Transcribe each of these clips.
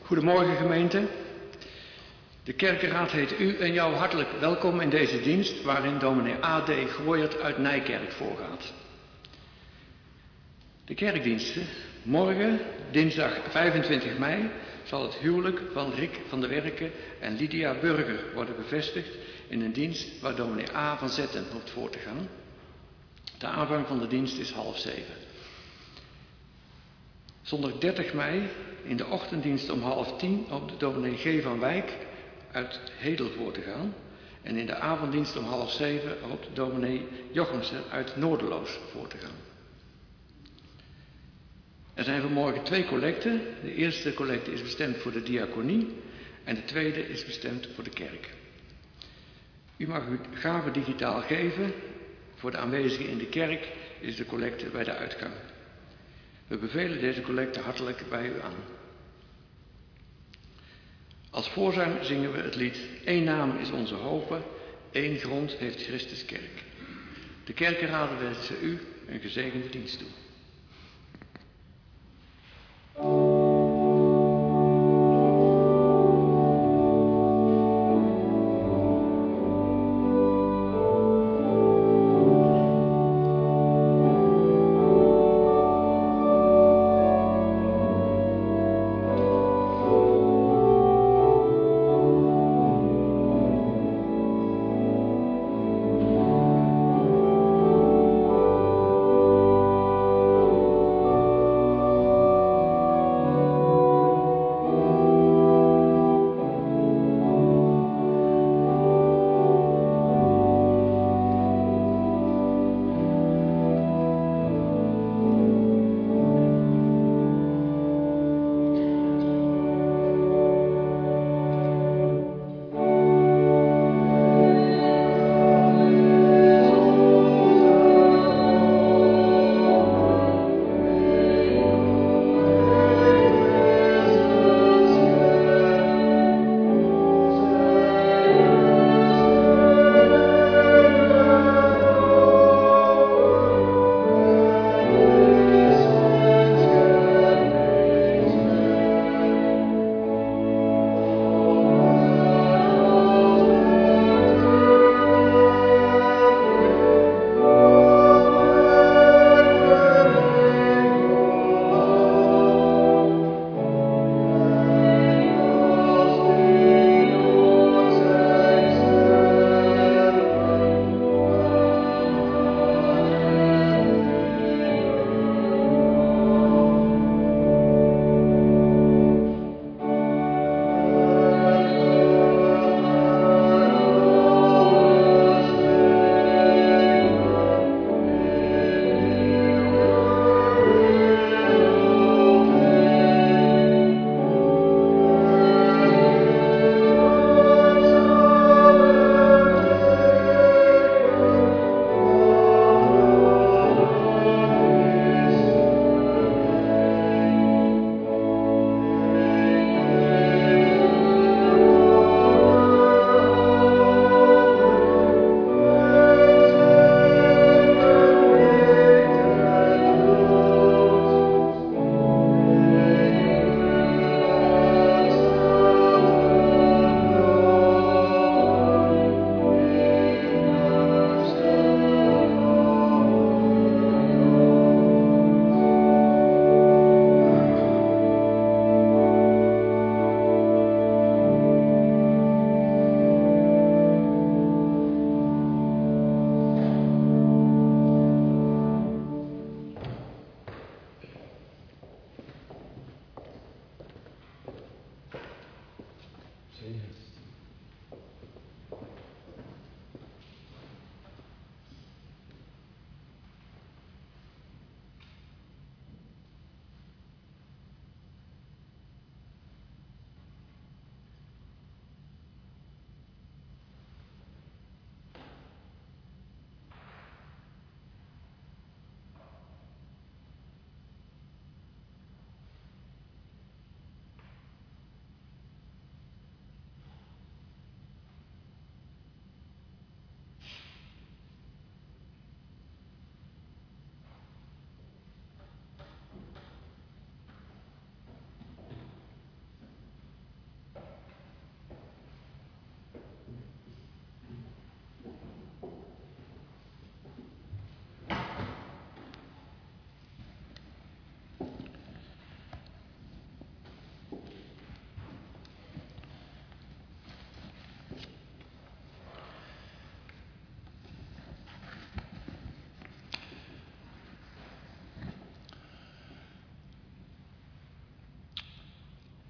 Goedemorgen gemeente. De kerkenraad heet u en jou hartelijk welkom in deze dienst waarin dominee A.D. Gooyert uit Nijkerk voorgaat. De kerkdiensten. Morgen, dinsdag 25 mei, zal het huwelijk van Rick van der Werken en Lydia Burger worden bevestigd in een dienst waar dominee A. van Zetten hoopt voor te gaan. De aanvang van de dienst is 6:30. Zondag 30 mei, in de ochtenddienst om 9:30, hoopt de dominee G. van Wijk uit Hedel voor te gaan. En in de avonddienst om 6:30 hoopt dominee Jochemsen uit Noorderloos voor te gaan. Er zijn vanmorgen 2 collecten. De eerste collecte is bestemd voor de diaconie en de tweede is bestemd voor de kerk. U mag uw gave digitaal geven. Voor de aanwezigen in de kerk is de collecte bij de uitgang. We bevelen deze collecte hartelijk bij u aan. Als voorzang zingen we het lied Eén naam is onze hope, één grond heeft Christus kerk. De kerkenraden wensen u een gezegende dienst toe.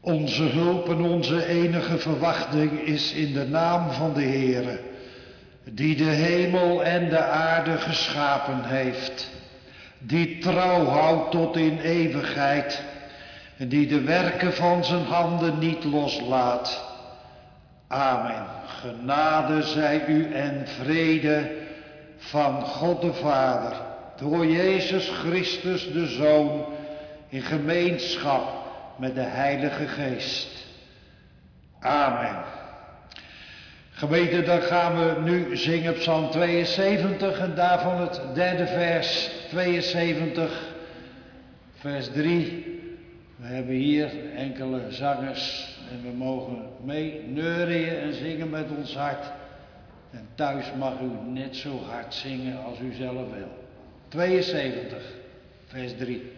Onze hulp en onze enige verwachting is in de naam van de Heere, die de hemel en de aarde geschapen heeft, die trouw houdt tot in eeuwigheid en die de werken van zijn handen niet loslaat. Amen. Genade zij u en vrede van God de Vader, door Jezus Christus de Zoon, in gemeenschap met de Heilige Geest. Amen. Gemeente, dan gaan we nu zingen Psalm 72 en daarvan het derde vers, 72, vers 3. We hebben hier enkele zangers en we mogen mee neurien en zingen met ons hart. En thuis mag u net zo hard zingen als u zelf wil. 72, vers 3.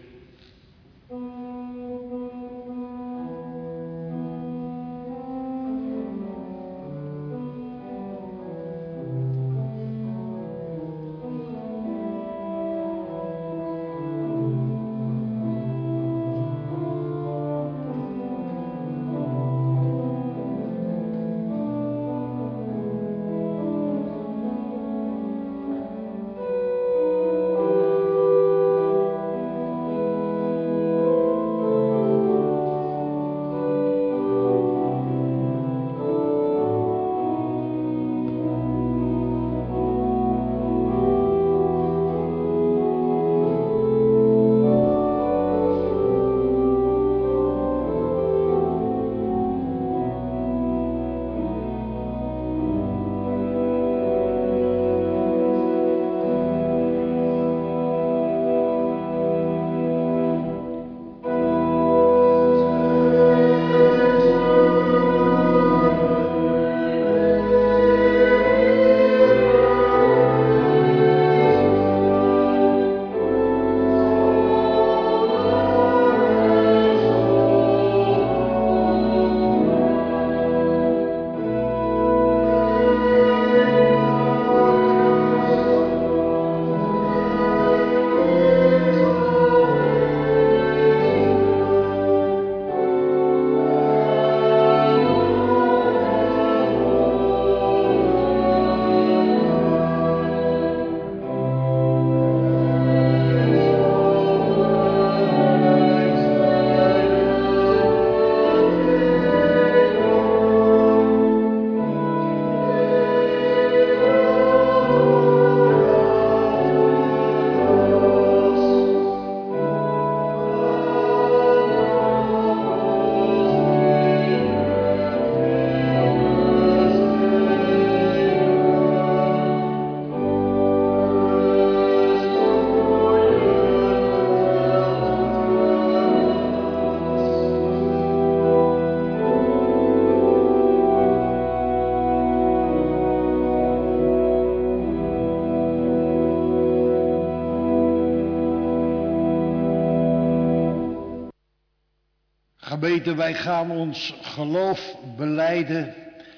Gemeente, wij gaan ons geloof belijden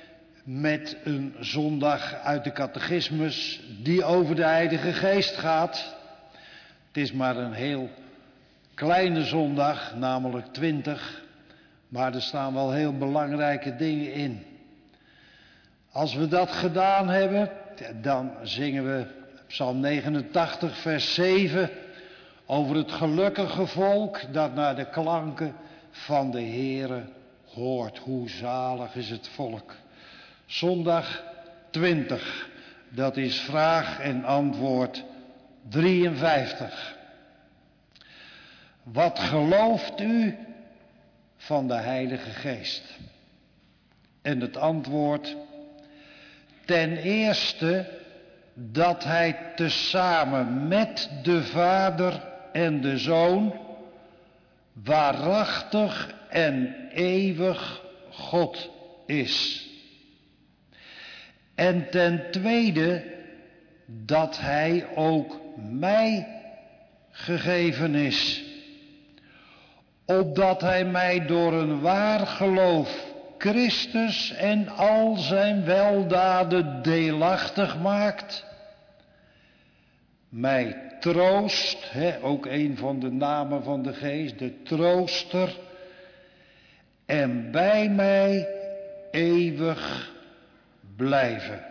met een zondag uit de catechismus die over de Heilige Geest gaat. Het is maar een heel kleine zondag, namelijk 20, maar er staan wel heel belangrijke dingen in. Als we dat gedaan hebben, dan zingen we Psalm 89, vers 7 over het gelukkige volk dat naar de klanken van de Heere hoort. Hoe zalig is het volk. Zondag 20, dat is vraag en antwoord 53. Wat gelooft u van de Heilige Geest? En het antwoord: ten eerste dat hij tezamen met de Vader en de Zoon waarachtig en eeuwig God is. En ten tweede dat hij ook mij gegeven is, opdat hij mij door een waar geloof Christus en al zijn weldaden deelachtig maakt, mij troost, ook een van de namen van de Geest, de trooster, en bij mij eeuwig blijven.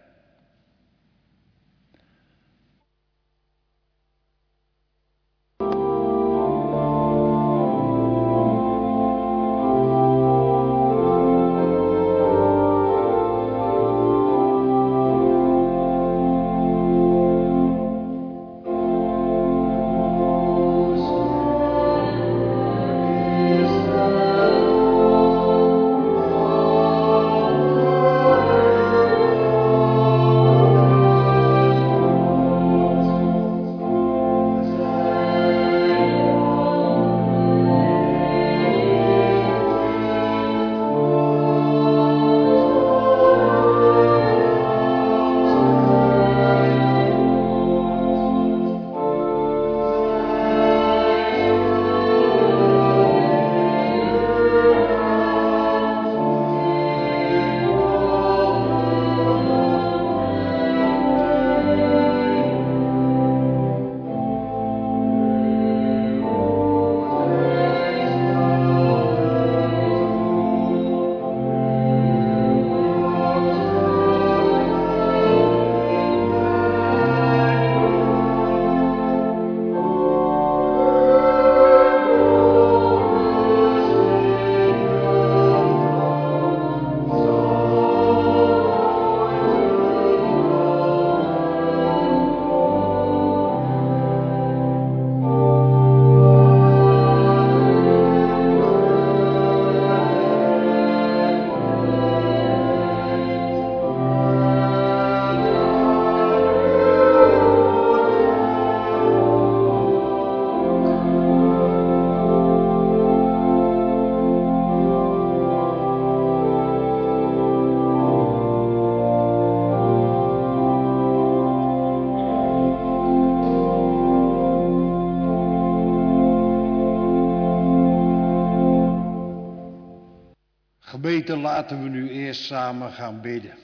Gemeente, laten we nu eerst samen gaan bidden.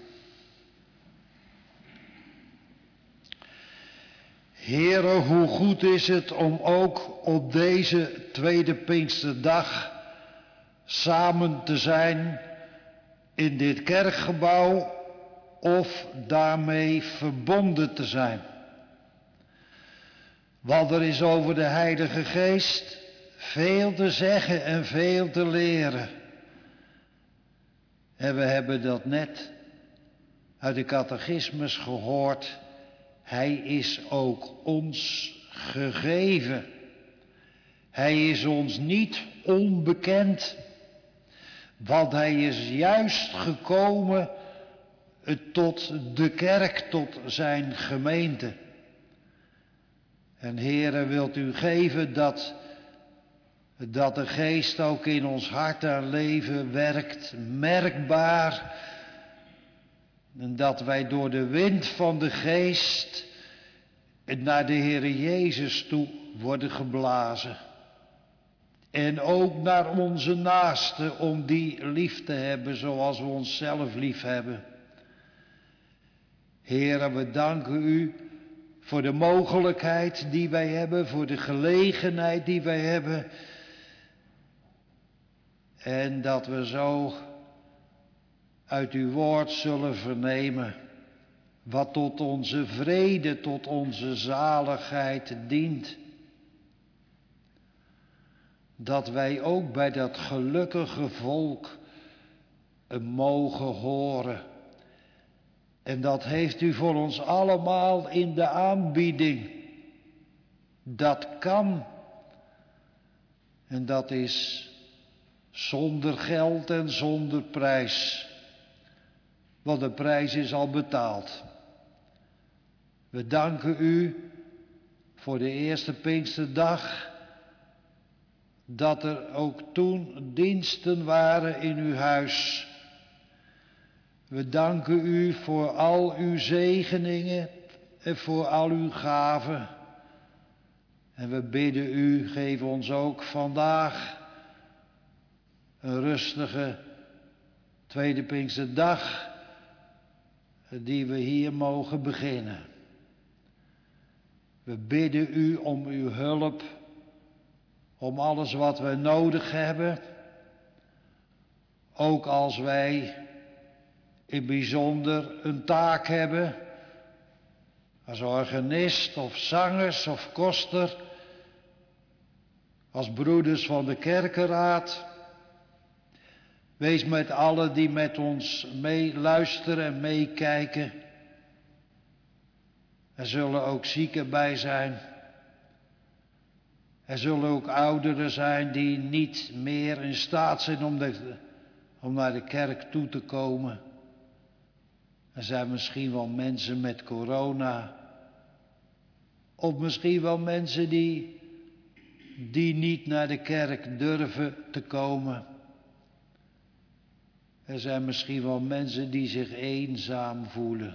Heere, hoe goed is het om ook op deze tweede Pinksterdag samen te zijn in dit kerkgebouw of daarmee verbonden te zijn. Want er is over de Heilige Geest veel te zeggen en veel te leren. En we hebben dat net uit de catechismus gehoord. Hij is ook ons gegeven. Hij is ons niet onbekend. Want hij is juist gekomen tot de kerk, tot zijn gemeente. En Heere, wilt u geven dat de Geest ook in ons hart en leven werkt, merkbaar. En dat wij door de wind van de Geest naar de Heere Jezus toe worden geblazen. En ook naar onze naasten, om die lief te hebben zoals we onszelf lief hebben. Heere, we danken u voor de mogelijkheid die wij hebben, voor de gelegenheid die wij hebben. En dat we zo uit uw woord zullen vernemen wat tot onze vrede, tot onze zaligheid dient. Dat wij ook bij dat gelukkige volk mogen horen. En dat heeft u voor ons allemaal in de aanbieding. Dat kan. En dat is zonder geld en zonder prijs. Want de prijs is al betaald. We danken u voor de eerste Pinksterdag. Dat er ook toen diensten waren in uw huis. We danken u voor al uw zegeningen en voor al uw gaven. En we bidden u, geef ons ook vandaag een rustige tweede Pinksterdag, die we hier mogen beginnen. We bidden u om uw hulp, om alles wat we nodig hebben, ook als wij in bijzonder een taak hebben, als organist of zangers of koster, als broeders van de kerkenraad. Wees met allen die met ons meeluisteren en meekijken. Er zullen ook zieken bij zijn. Er zullen ook ouderen zijn die niet meer in staat zijn om naar de kerk toe te komen. Er zijn misschien wel mensen met corona. Of misschien wel mensen die niet naar de kerk durven te komen. Er zijn misschien wel mensen die zich eenzaam voelen.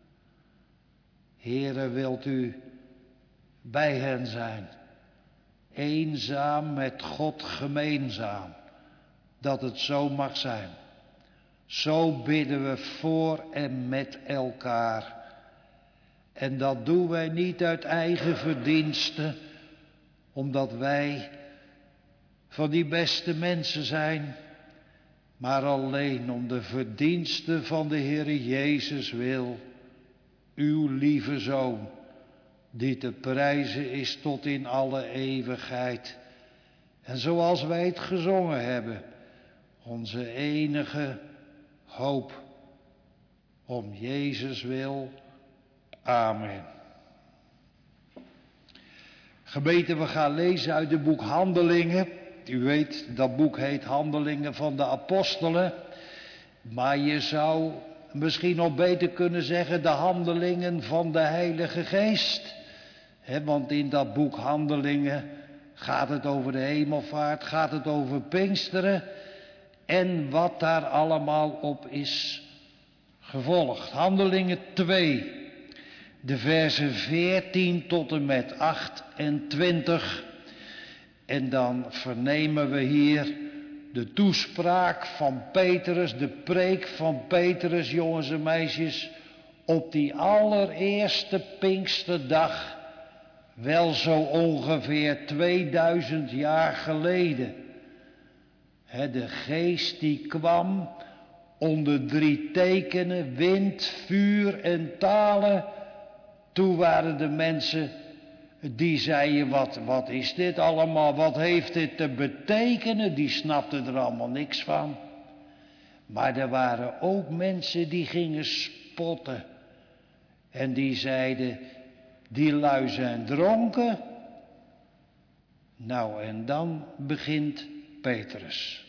Heere, wilt u bij hen zijn? Eenzaam met God gemeenzaam. Dat het zo mag zijn. Zo bidden we voor en met elkaar. En dat doen wij niet uit eigen verdiensten, omdat wij van die beste mensen zijn, maar alleen om de verdiensten van de Heere Jezus wil, uw lieve Zoon, die te prijzen is tot in alle eeuwigheid. En zoals wij het gezongen hebben, onze enige hoop, om Jezus wil. Amen. Gemeente, we gaan lezen uit het boek Handelingen. U weet, dat boek heet Handelingen van de Apostelen. Maar je zou misschien nog beter kunnen zeggen de Handelingen van de Heilige Geest. Want in dat boek Handelingen gaat het over de hemelvaart, gaat het over Pinksteren en wat daar allemaal op is gevolgd. Handelingen 2, de versen 14 tot en met 28. En dan vernemen we hier de toespraak van Petrus, de preek van Petrus, jongens en meisjes, op die allereerste Pinksterdag, wel zo ongeveer 2000 jaar geleden. De geest die kwam onder 3 tekenen, wind, vuur en talen. Toen waren de mensen die zeiden, wat is dit allemaal, wat heeft dit te betekenen? Die snapten er allemaal niks van. Maar er waren ook mensen die gingen spotten. En die zeiden, die lui zijn dronken. Nou, en dan begint Petrus.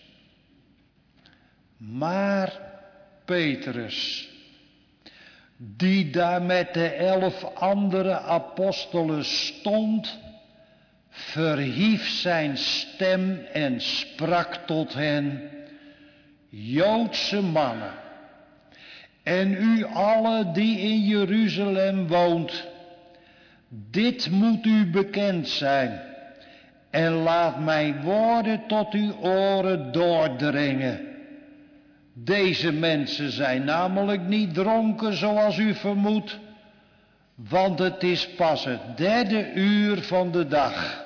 Maar Petrus, die daar met de 11 andere apostelen stond, verhief zijn stem en sprak tot hen: Joodse mannen, en u allen die in Jeruzalem woont, dit moet u bekend zijn, en laat mijn woorden tot uw oren doordringen. Deze mensen zijn namelijk niet dronken zoals u vermoedt, want het is pas het 3e uur van de dag.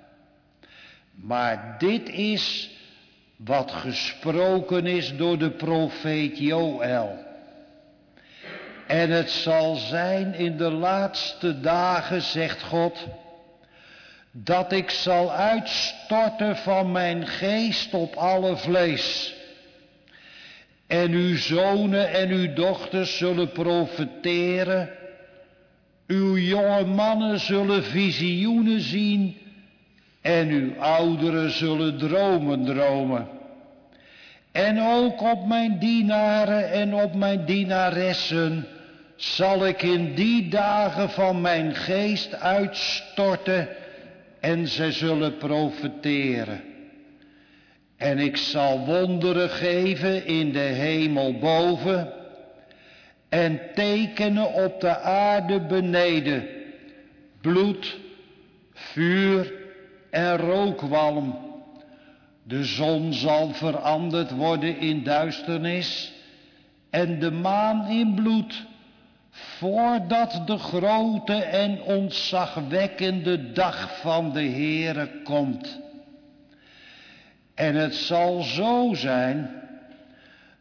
Maar dit is wat gesproken is door de profeet Joël. En het zal zijn in de laatste dagen, zegt God, dat ik zal uitstorten van mijn geest op alle vlees. En uw zonen en uw dochters zullen profeteren. Uw jonge mannen zullen visioenen zien. En uw ouderen zullen dromen dromen. En ook op mijn dienaren en op mijn dienaressen zal ik in die dagen van mijn geest uitstorten. En zij zullen profeteren. En ik zal wonderen geven in de hemel boven en tekenen op de aarde beneden, bloed, vuur en rookwalm. De zon zal veranderd worden in duisternis en de maan in bloed, voordat de grote en ontzagwekkende dag van de Heere komt. En het zal zo zijn,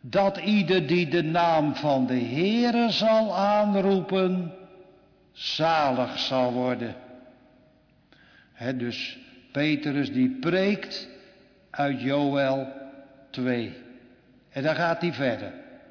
dat ieder die de naam van de Heere zal aanroepen, zalig zal worden. Dus Petrus die preekt uit Joël 2. En dan gaat hij verder.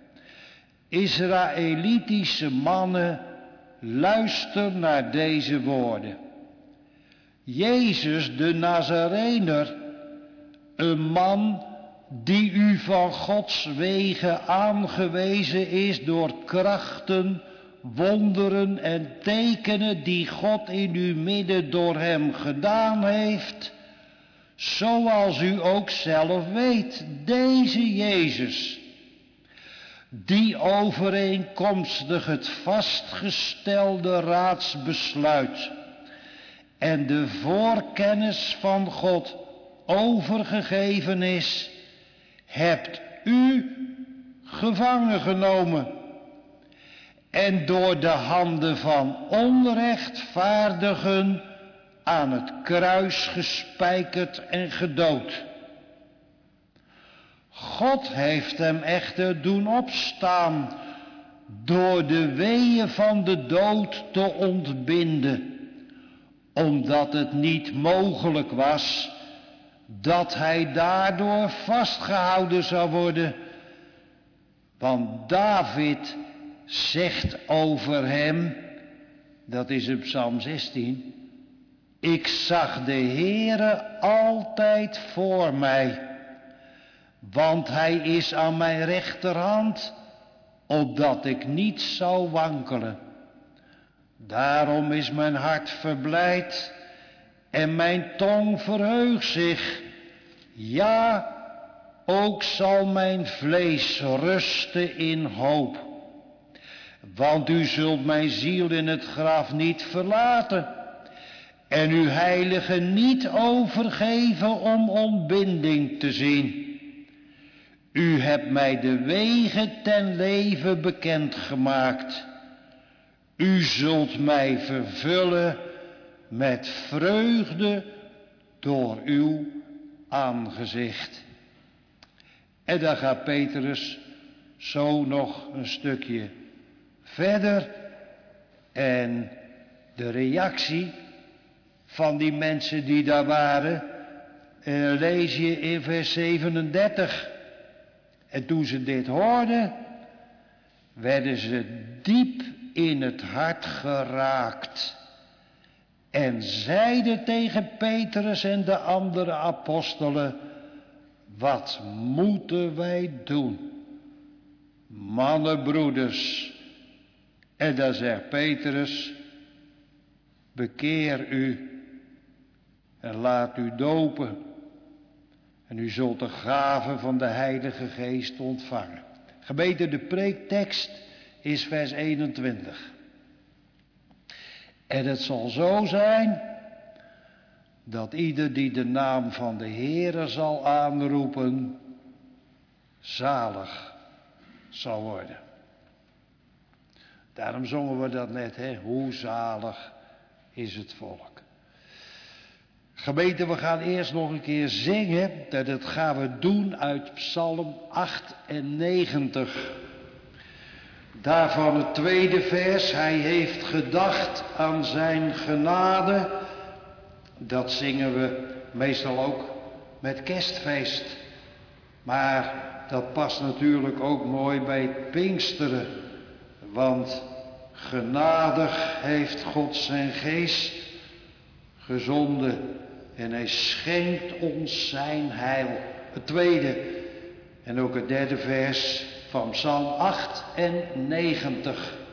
Israëlitische mannen, luister naar deze woorden. Jezus de Nazarener, een man die u van Gods wegen aangewezen is door krachten, wonderen en tekenen die God in uw midden door hem gedaan heeft, zoals u ook zelf weet, deze Jezus, die overeenkomstig het vastgestelde raadsbesluit en de voorkennis van God overgegeven is, hebt u gevangen genomen en door de handen van onrechtvaardigen aan het kruis gespijkerd en gedood. God heeft hem echter doen opstaan door de weeën van de dood te ontbinden, omdat het niet mogelijk was dat hij daardoor vastgehouden zou worden. Want David zegt over hem, dat is in Psalm 16, ik zag de Heere altijd voor mij, want hij is aan mijn rechterhand, opdat ik niet zou wankelen. Daarom is mijn hart verblijd en mijn tong verheugt zich. Ja, ook zal mijn vlees rusten in hoop. Want u zult mijn ziel in het graf niet verlaten en uw heilige niet overgeven om ontbinding te zien. U hebt mij de wegen ten leven bekendgemaakt. U zult mij vervullen met vreugde door uw aangezicht. En dan gaat Petrus zo nog een stukje verder. En de reactie van die mensen die daar waren, lees je in vers 37. En toen ze dit hoorden, werden ze diep in het hart geraakt. En zeiden tegen Petrus en de andere apostelen, wat moeten wij doen? Mannen, broeders. En dan zegt Petrus, bekeer u en laat u dopen. En u zult de gave van de Heilige Geest ontvangen. Gemeente, de preektekst is vers 21. En het zal zo zijn dat ieder die de naam van de Heere zal aanroepen, zalig zal worden. Daarom zongen we dat net, hoe zalig is het volk. Gemeente, we gaan eerst nog een keer zingen. Dat gaan we doen uit Psalm 98. Daarvan het tweede vers. Hij heeft gedacht aan zijn genade. Dat zingen we meestal ook met kerstfeest. Maar dat past natuurlijk ook mooi bij Pinksteren. Want genadig heeft God zijn geest gezonden. En hij schenkt ons zijn heil. Het tweede en ook het derde vers van Psalm 98.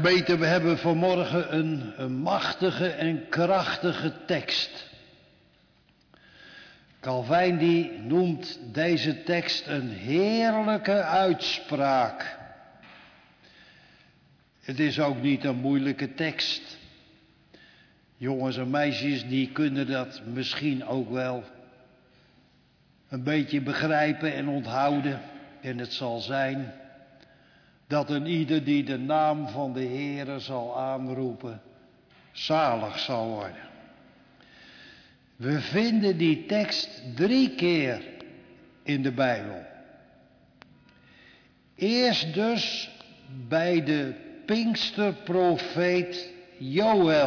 gemeente, we hebben vanmorgen een machtige en krachtige tekst. Calvijn die noemt deze tekst een heerlijke uitspraak. Het is ook niet een moeilijke tekst. Jongens en meisjes die kunnen dat misschien ook wel een beetje begrijpen en onthouden. En het zal zijn dat een ieder die de naam van de Heere zal aanroepen, zalig zal worden. We vinden die tekst 3 keer in de Bijbel. Eerst dus bij de Pinksterprofeet Joël.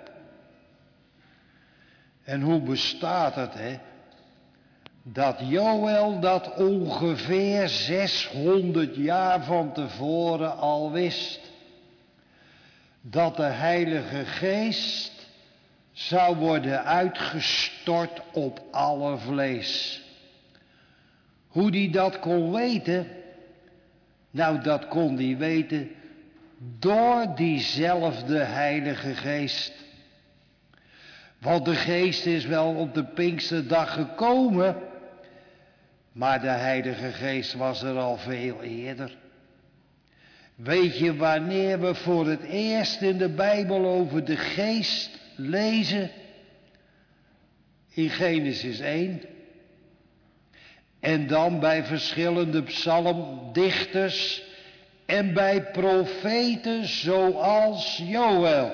En hoe bestaat het, hè? Dat Joël dat ongeveer 600 jaar van tevoren al wist. Dat de Heilige Geest zou worden uitgestort op alle vlees. Hoe die dat kon weten? Nou, dat kon hij weten door diezelfde Heilige Geest. Want de Geest is wel op de Pinksterdag gekomen, maar de Heilige Geest was er al veel eerder. Weet je wanneer we voor het eerst in de Bijbel over de Geest lezen? In Genesis 1. En dan bij verschillende psalmdichters en bij profeten zoals Joël.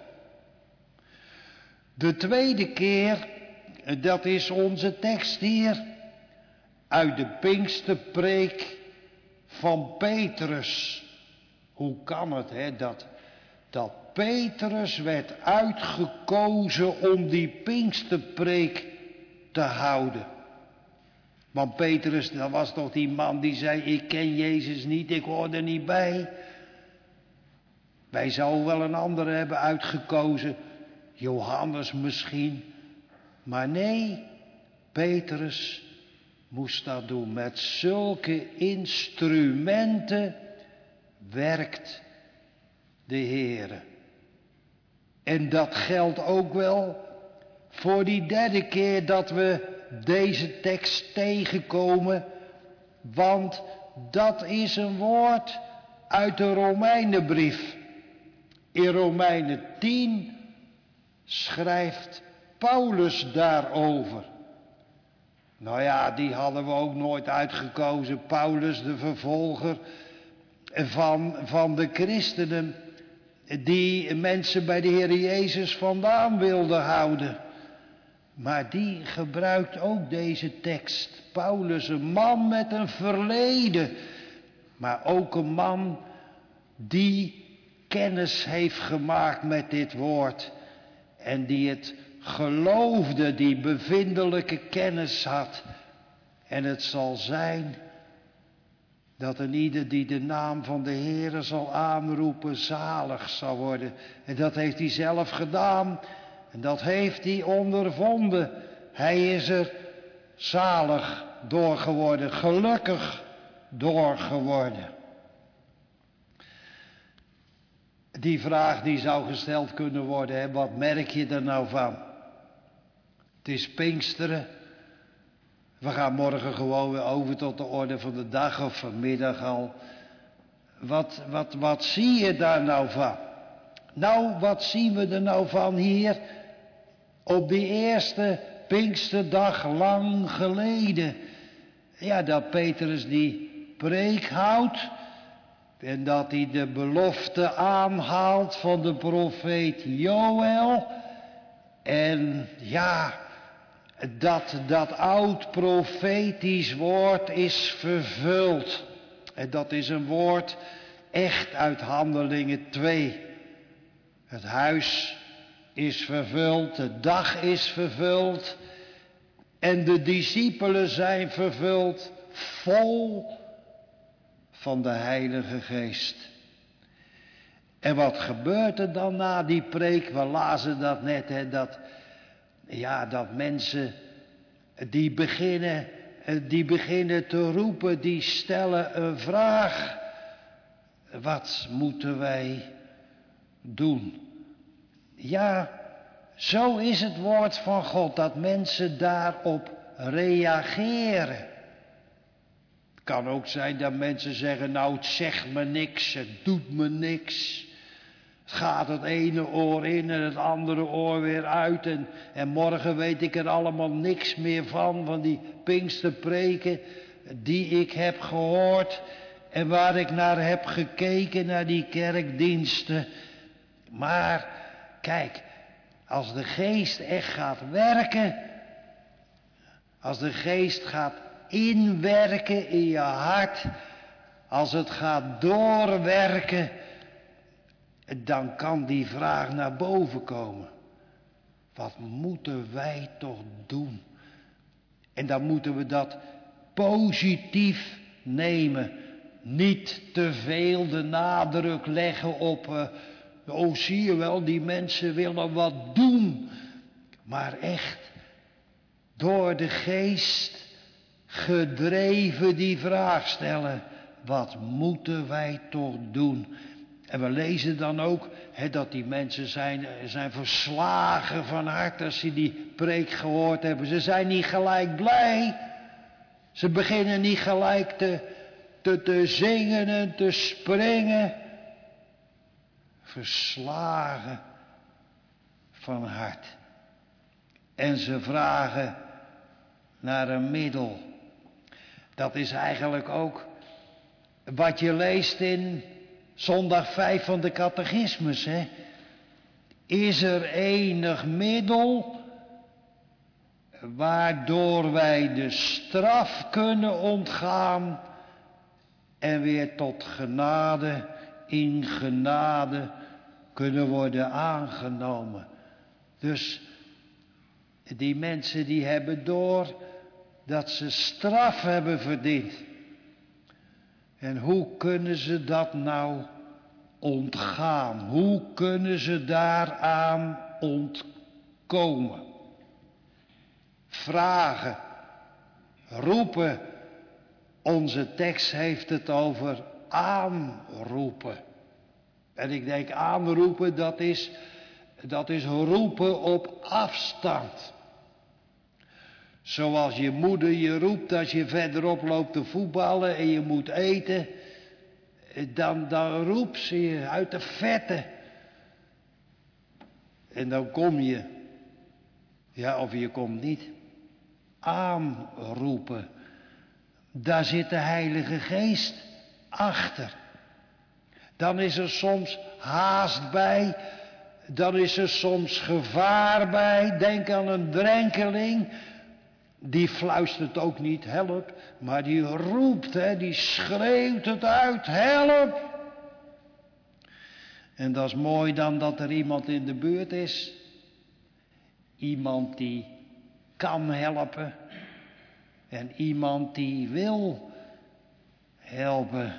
De tweede keer, dat is onze tekst hier, uit de Pinksterpreek van Petrus. Hoe kan het, hè, dat Petrus werd uitgekozen om die Pinksterpreek te houden. Want Petrus, dat was toch die man die zei, ik ken Jezus niet, ik hoor er niet bij. Wij zouden wel een andere hebben uitgekozen, Johannes misschien. Maar nee, Petrus moest dat doen. Met zulke instrumenten werkt de Heere. En dat geldt ook wel voor die derde keer dat we deze tekst tegenkomen. Want dat is een woord uit de Romeinenbrief. In Romeinen 10 schrijft Paulus daarover. Nou ja, die hadden we ook nooit uitgekozen. Paulus, de vervolger van de christenen, die mensen bij de Heer Jezus vandaan wilden houden. Maar die gebruikt ook deze tekst. Paulus, een man met een verleden, maar ook een man die kennis heeft gemaakt met dit woord. En die het geloofde, die bevindelijke kennis had. En het zal zijn dat een ieder die de naam van de Heere zal aanroepen, zalig zal worden. En dat heeft hij zelf gedaan. En dat heeft hij ondervonden. Hij is er zalig door geworden, gelukkig door geworden. Die vraag die zou gesteld kunnen worden, hè, wat merk je er nou van? Het is Pinksteren. We gaan morgen gewoon weer over tot de orde van de dag of vanmiddag al. Wat zie je daar nou van? Nou, wat zien we er nou van hier op die eerste Pinksterdag lang geleden? Ja, dat Petrus die preek houdt en dat hij de belofte aanhaalt van de profeet Joël. En ja, dat oud profetisch woord is vervuld. En dat is een woord echt uit Handelingen 2. Het huis is vervuld, de dag is vervuld en de discipelen zijn vervuld, vol van de Heilige Geest. En wat gebeurt er dan na die preek? We lazen dat net, hè, dat mensen die beginnen te roepen, die stellen een vraag. Wat moeten wij doen. Ja, zo is het woord van God, dat mensen daarop reageren. Het kan ook zijn dat mensen zeggen, nou het zegt me niks, het doet me niks. Het gaat het ene oor in en het andere oor weer uit. En morgen weet ik er allemaal niks meer van die Pinksterpreken die ik heb gehoord. En waar ik naar heb gekeken, naar die kerkdiensten. Maar kijk, als de geest echt gaat werken, als de geest gaat inwerken in je hart, als het gaat doorwerken, dan kan die vraag naar boven komen. Wat moeten wij toch doen? En dan moeten we dat positief nemen. Niet te veel de nadruk leggen op, oh zie je wel, die mensen willen wat doen. Maar echt, door de geest gedreven die vraag stellen. Wat moeten wij toch doen? En we lezen dan ook dat die mensen zijn verslagen van hart als ze die preek gehoord hebben. Ze zijn niet gelijk blij. Ze beginnen niet gelijk te zingen en te springen. Verslagen van hart. En ze vragen naar een middel. Dat is eigenlijk ook wat je leest in zondag 5 van de catechismus. Is er enig middel waardoor wij de straf kunnen ontgaan en weer tot genade, in genade kunnen worden aangenomen. Dus die mensen die hebben door dat ze straf hebben verdiend. En hoe kunnen ze dat nou ontgaan? Hoe kunnen ze daaraan ontkomen? Vragen, roepen. Onze tekst heeft het over aanroepen. En ik denk aanroepen, dat is roepen op afstand. Zoals je moeder je roept als je verderop loopt te voetballen en je moet eten. Dan roept ze je uit de verte. En dan kom je. Ja, of je komt niet. Aanroepen. Daar zit de Heilige Geest achter. Dan is er soms haast bij. Dan is er soms gevaar bij. Denk aan een drenkeling. Die fluistert ook niet, help. Maar die roept, die schreeuwt het uit, help. En dat is mooi dan dat er iemand in de buurt is. Iemand die kan helpen. En iemand die wil helpen.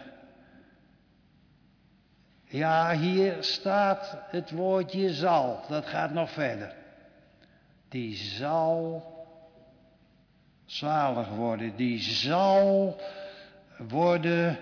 Ja, hier staat het woordje zal. Dat gaat nog verder. Die zal zalig worden. Die zal worden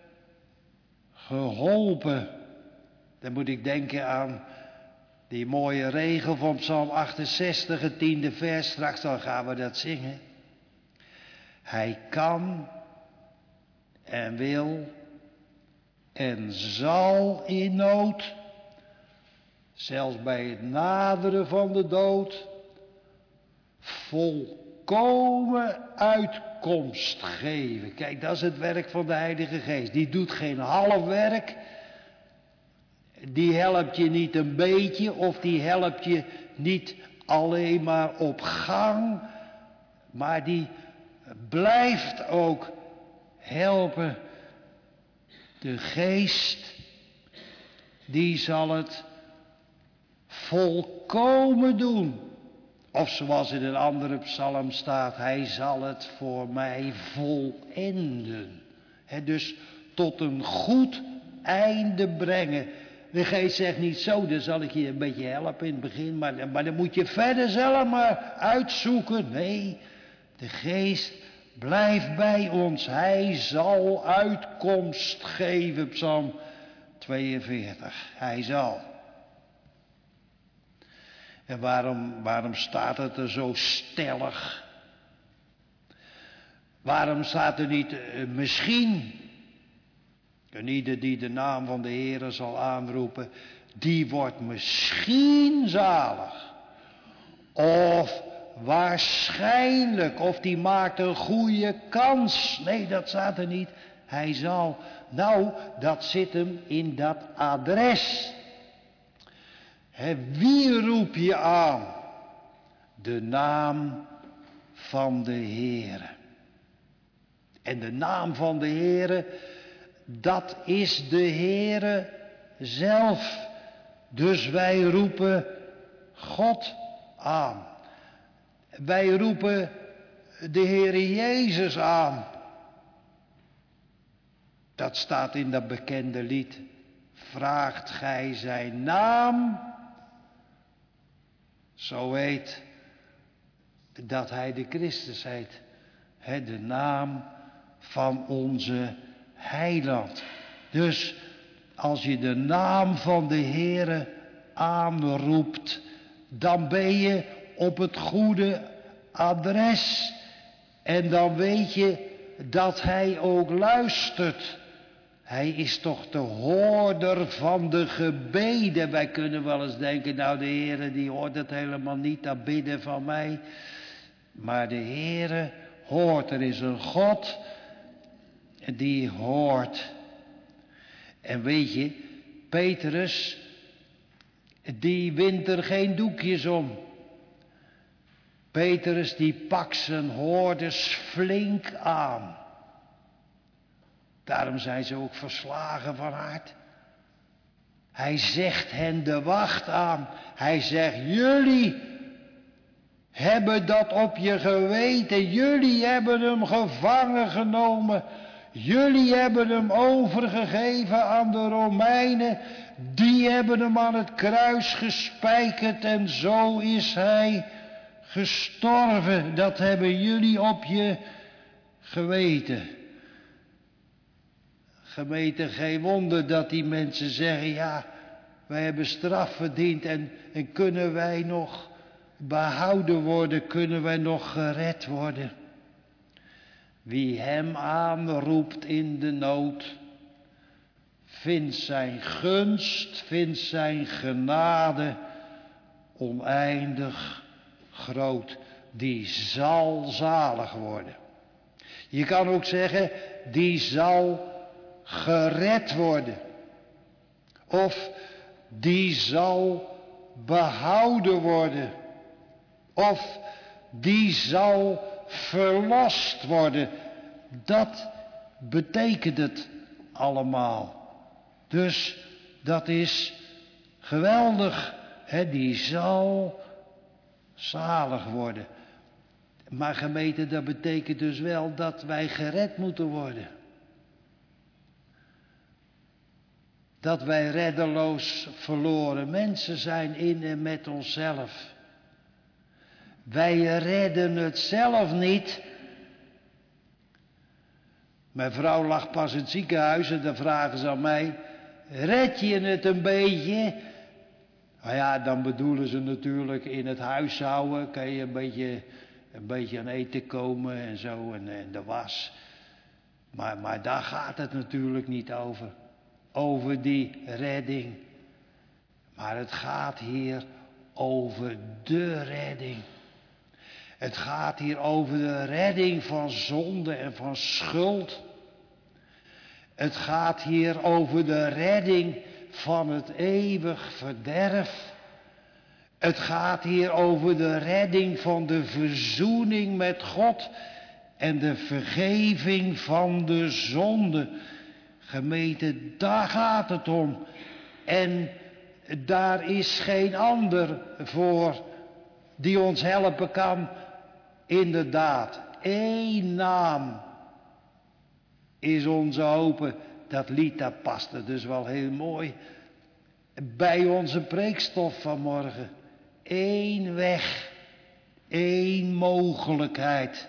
geholpen. Dan moet ik denken aan die mooie regel van Psalm 68, het 10e vers. Straks dan gaan we dat zingen. Hij kan en wil en zal in nood, zelfs bij het naderen van de dood, volkomen uitkomst geven. Kijk, dat is het werk van de Heilige Geest. Die doet geen half werk. Die helpt je niet een beetje of die helpt je niet alleen maar op gang. Maar die blijft ook helpen. De Geest, die zal het volkomen doen. Of zoals in een andere psalm staat, hij zal het voor mij volenden. Dus tot een goed einde brengen. De Geest zegt niet zo, dan zal ik je een beetje helpen in het begin, maar dan moet je verder zelf maar uitzoeken. Nee, de Geest blijft bij ons. Hij zal uitkomst geven, Psalm 42. Hij zal. En waarom staat het er zo stellig? Waarom staat er niet misschien? En ieder die de naam van de Heere zal aanroepen, die wordt misschien zalig. Of waarschijnlijk, of die maakt een goede kans. Nee, dat staat er niet. Hij zal. Nou, dat zit hem in dat adres. Wie roep je aan? De naam van de Heere. En de naam van de Heere, dat is de Heere zelf. Dus wij roepen God aan. Wij roepen de Heere Jezus aan. Dat staat in dat bekende lied. Vraagt gij zijn naam, zo weet dat hij de Christus heet. De naam van onze heiland. Dus als je de naam van de Heere aanroept, dan ben je op het goede adres. En dan weet je dat hij ook luistert. Hij is toch de hoorder van de gebeden. Wij kunnen wel eens denken, nou de Heere die hoort het helemaal niet, dat bidden van mij. Maar de Heere hoort, er is een God die hoort. En weet je, Petrus, die wint er geen doekjes om. Petrus die pakt zijn hoorders flink aan. Daarom zijn ze ook verslagen van hart. Hij zegt hen de wacht aan. Hij zegt, jullie hebben dat op je geweten. Jullie hebben hem gevangen genomen. Jullie hebben hem overgegeven aan de Romeinen. Die hebben hem aan het kruis gespijkerd en zo is hij gestorven. Dat hebben jullie op je geweten. Gemeente, geen wonder dat die mensen zeggen, ja, wij hebben straf verdiend en kunnen wij nog behouden worden, kunnen wij nog gered worden. Wie hem aanroept in de nood, vindt zijn gunst, vindt zijn genade oneindig groot. Die zal zalig worden. Je kan ook zeggen, die zal gered worden. Of die zal behouden worden. Of die zal verlost worden. Dat betekent het allemaal. Dus dat is geweldig. Die zal zalig worden. Maar gemeente, dat betekent dus wel dat wij gered moeten worden. Dat wij reddeloos verloren mensen zijn in en met onszelf. Wij redden het zelf niet. Mijn vrouw lag pas in het ziekenhuis en dan vragen ze aan mij, red je het een beetje? Nou ja, dan bedoelen ze natuurlijk in het huishouden, kan je een beetje aan eten komen en zo en de was. Maar daar gaat het natuurlijk niet over. Over die redding. Maar het gaat hier over de redding. Het gaat hier over de redding van zonde en van schuld. Het gaat hier over de redding van het eeuwig verderf. Het gaat hier over de redding van de verzoening met God en de vergeving van de zonde. Gemeente, daar gaat het om. En daar is geen ander voor die ons helpen kan. Inderdaad, één naam is onze hoop. Dat lied, dat past er dus wel heel mooi bij onze preekstof vanmorgen. Eén weg, één mogelijkheid.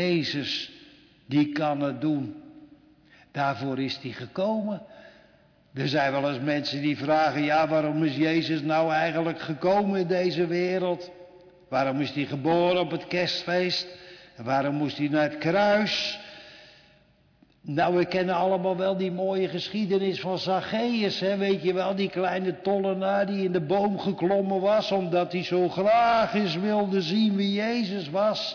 Jezus, die kan het doen. Daarvoor is hij gekomen. Er zijn wel eens mensen die vragen, ja, waarom is Jezus nou eigenlijk gekomen in deze wereld? Waarom is hij geboren op het kerstfeest? En waarom moest hij naar het kruis? Nou, we kennen allemaal wel die mooie geschiedenis van Zacchaeus, hè? Weet je wel, die kleine tollenaar die in de boom geklommen was, omdat hij zo graag eens wilde zien wie Jezus was.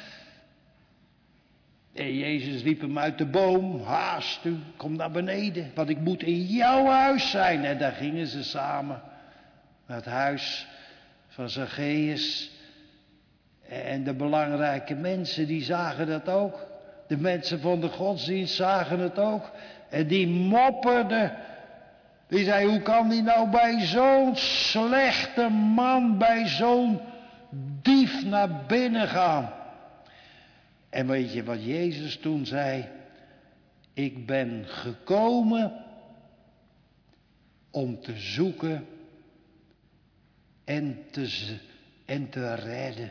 En Jezus riep hem uit de boom, haast u, kom naar beneden, want ik moet in jouw huis zijn. En daar gingen ze samen naar het huis van Zacchaeus. En de belangrijke mensen, die zagen dat ook. De mensen van de godsdienst zagen het ook. En die mopperden. Die zei, hoe kan die nou bij zo'n slechte man, bij zo'n dief naar binnen gaan? En weet je wat Jezus toen zei? Ik ben gekomen om te zoeken en te redden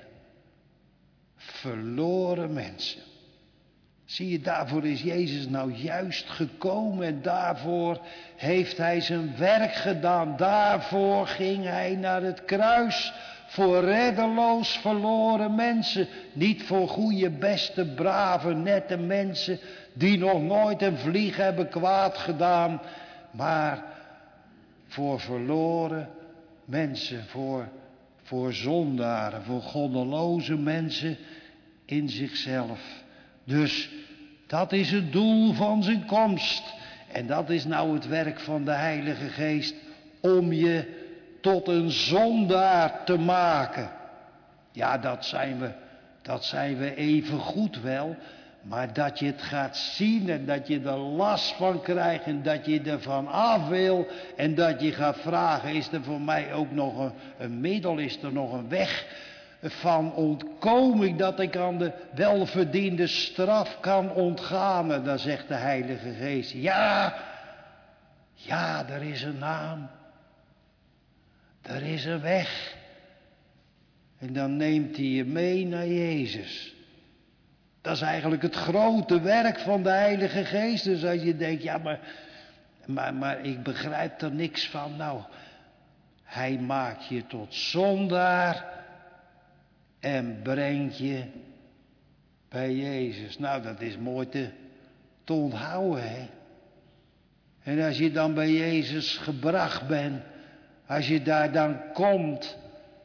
verloren mensen. Zie je, daarvoor is Jezus nou juist gekomen en daarvoor heeft hij zijn werk gedaan. Daarvoor ging hij naar het kruis. Voor reddeloos verloren mensen. Niet voor goede, beste, brave, nette mensen die nog nooit een vlieg hebben kwaad gedaan. Maar voor verloren mensen, voor zondaren, voor goddeloze mensen in zichzelf. Dus dat is het doel van zijn komst. En dat is nou het werk van de Heilige Geest. Om je tot een zondaar te maken. Ja, dat zijn we even goed wel. Maar dat je het gaat zien en dat je er last van krijgt en dat je er van af wil. En dat je gaat vragen, is er voor mij ook nog een middel, is er nog een weg van ontkoming, dat ik aan de welverdiende straf kan ontgaan. En dan zegt de Heilige Geest, ja, er is een naam. Er is een weg. En dan neemt hij je mee naar Jezus. Dat is eigenlijk het grote werk van de Heilige Geest. Dus als je denkt, ja, maar ik begrijp er niks van. Nou, hij maakt je tot zondaar en brengt je bij Jezus. Nou, dat is mooi te onthouden, hè. En als je dan bij Jezus gebracht bent, als je daar dan komt,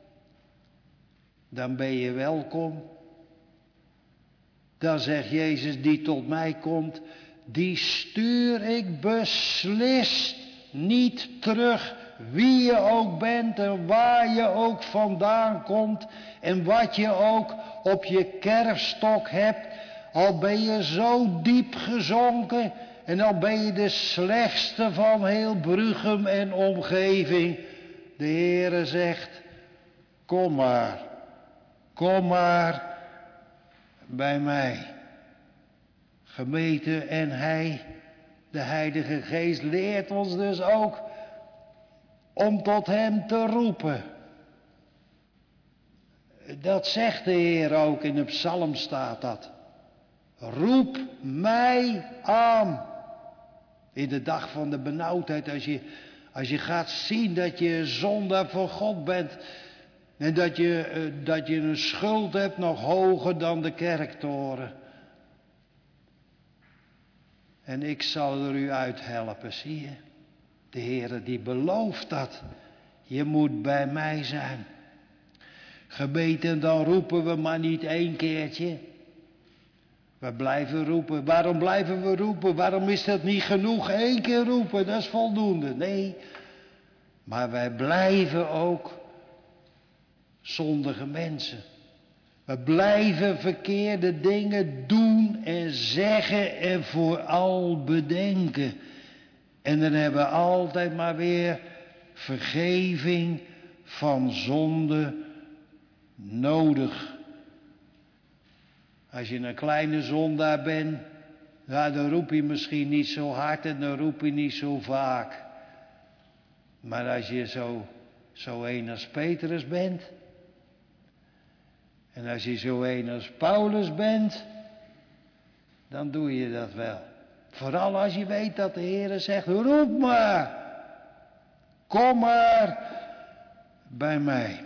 dan ben je welkom. Dan zegt Jezus, die tot mij komt, die stuur ik beslist niet terug. Wie je ook bent en waar je ook vandaan komt en wat je ook op je kerfstok hebt. Al ben je zo diep gezonken en al ben je de slechtste van heel Bruchem en omgeving. De Heere zegt, kom maar bij mij. Gemeente, en hij, de Heilige Geest, leert ons dus ook om tot hem te roepen. Dat zegt de Heer ook, in de psalm staat dat. Roep mij aan. In de dag van de benauwdheid, als je gaat zien dat je zondaar voor God bent. En dat je een schuld hebt nog hoger dan de kerktoren. En ik zal er u uit helpen, zie je. De Heere die belooft dat. Je moet bij mij zijn. Gebeten, dan roepen we maar niet 1 keertje. We blijven roepen. Waarom blijven we roepen? Waarom is dat niet genoeg? 1 keer roepen, dat is voldoende. Nee, maar wij blijven ook zondige mensen. We blijven verkeerde dingen doen en zeggen en vooral bedenken. En dan hebben we altijd maar weer vergeving van zonde nodig. Als je een kleine zondaar bent, ja, dan roep je misschien niet zo hard en dan roep je niet zo vaak. Maar als je zo een als Petrus bent, en als je zo een als Paulus bent, dan doe je dat wel. Vooral als je weet dat de Heere zegt, roep maar. Kom maar bij mij.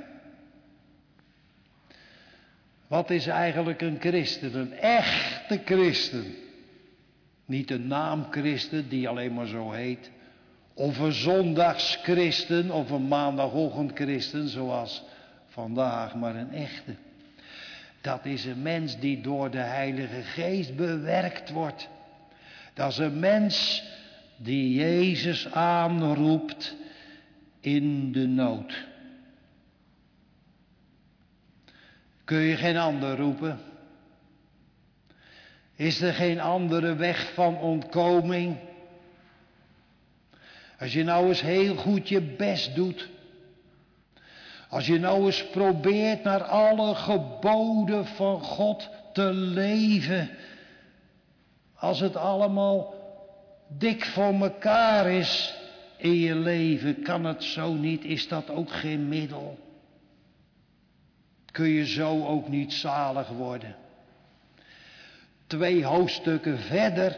Wat is eigenlijk een christen? Een echte christen. Niet een naamchristen die alleen maar zo heet. Of een zondagschristen of een maandagochtendchristen zoals vandaag, maar een echte. Dat is een mens die door de Heilige Geest bewerkt wordt. Dat is een mens die Jezus aanroept in de nood. Kun je geen ander roepen? Is er geen andere weg van ontkoming? Als je nou eens heel goed je best doet. Als je nou eens probeert naar alle geboden van God te leven. Als het allemaal dik voor elkaar is in je leven, kan het zo niet, is dat ook geen middel. Kun je zo ook niet zalig worden. 2 hoofdstukken verder,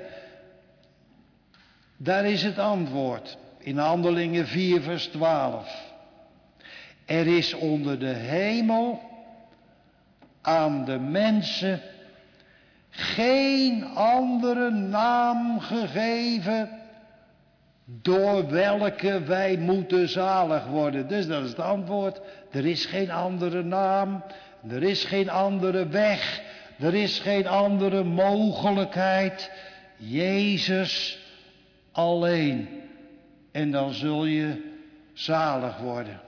daar is het antwoord. In Handelingen 4 vers 12. Er is onder de hemel aan de mensen geen andere naam gegeven door welke wij moeten zalig worden. Dus dat is het antwoord. Er is geen andere naam, er is geen andere weg, er is geen andere mogelijkheid. Jezus alleen. En dan zul je zalig worden.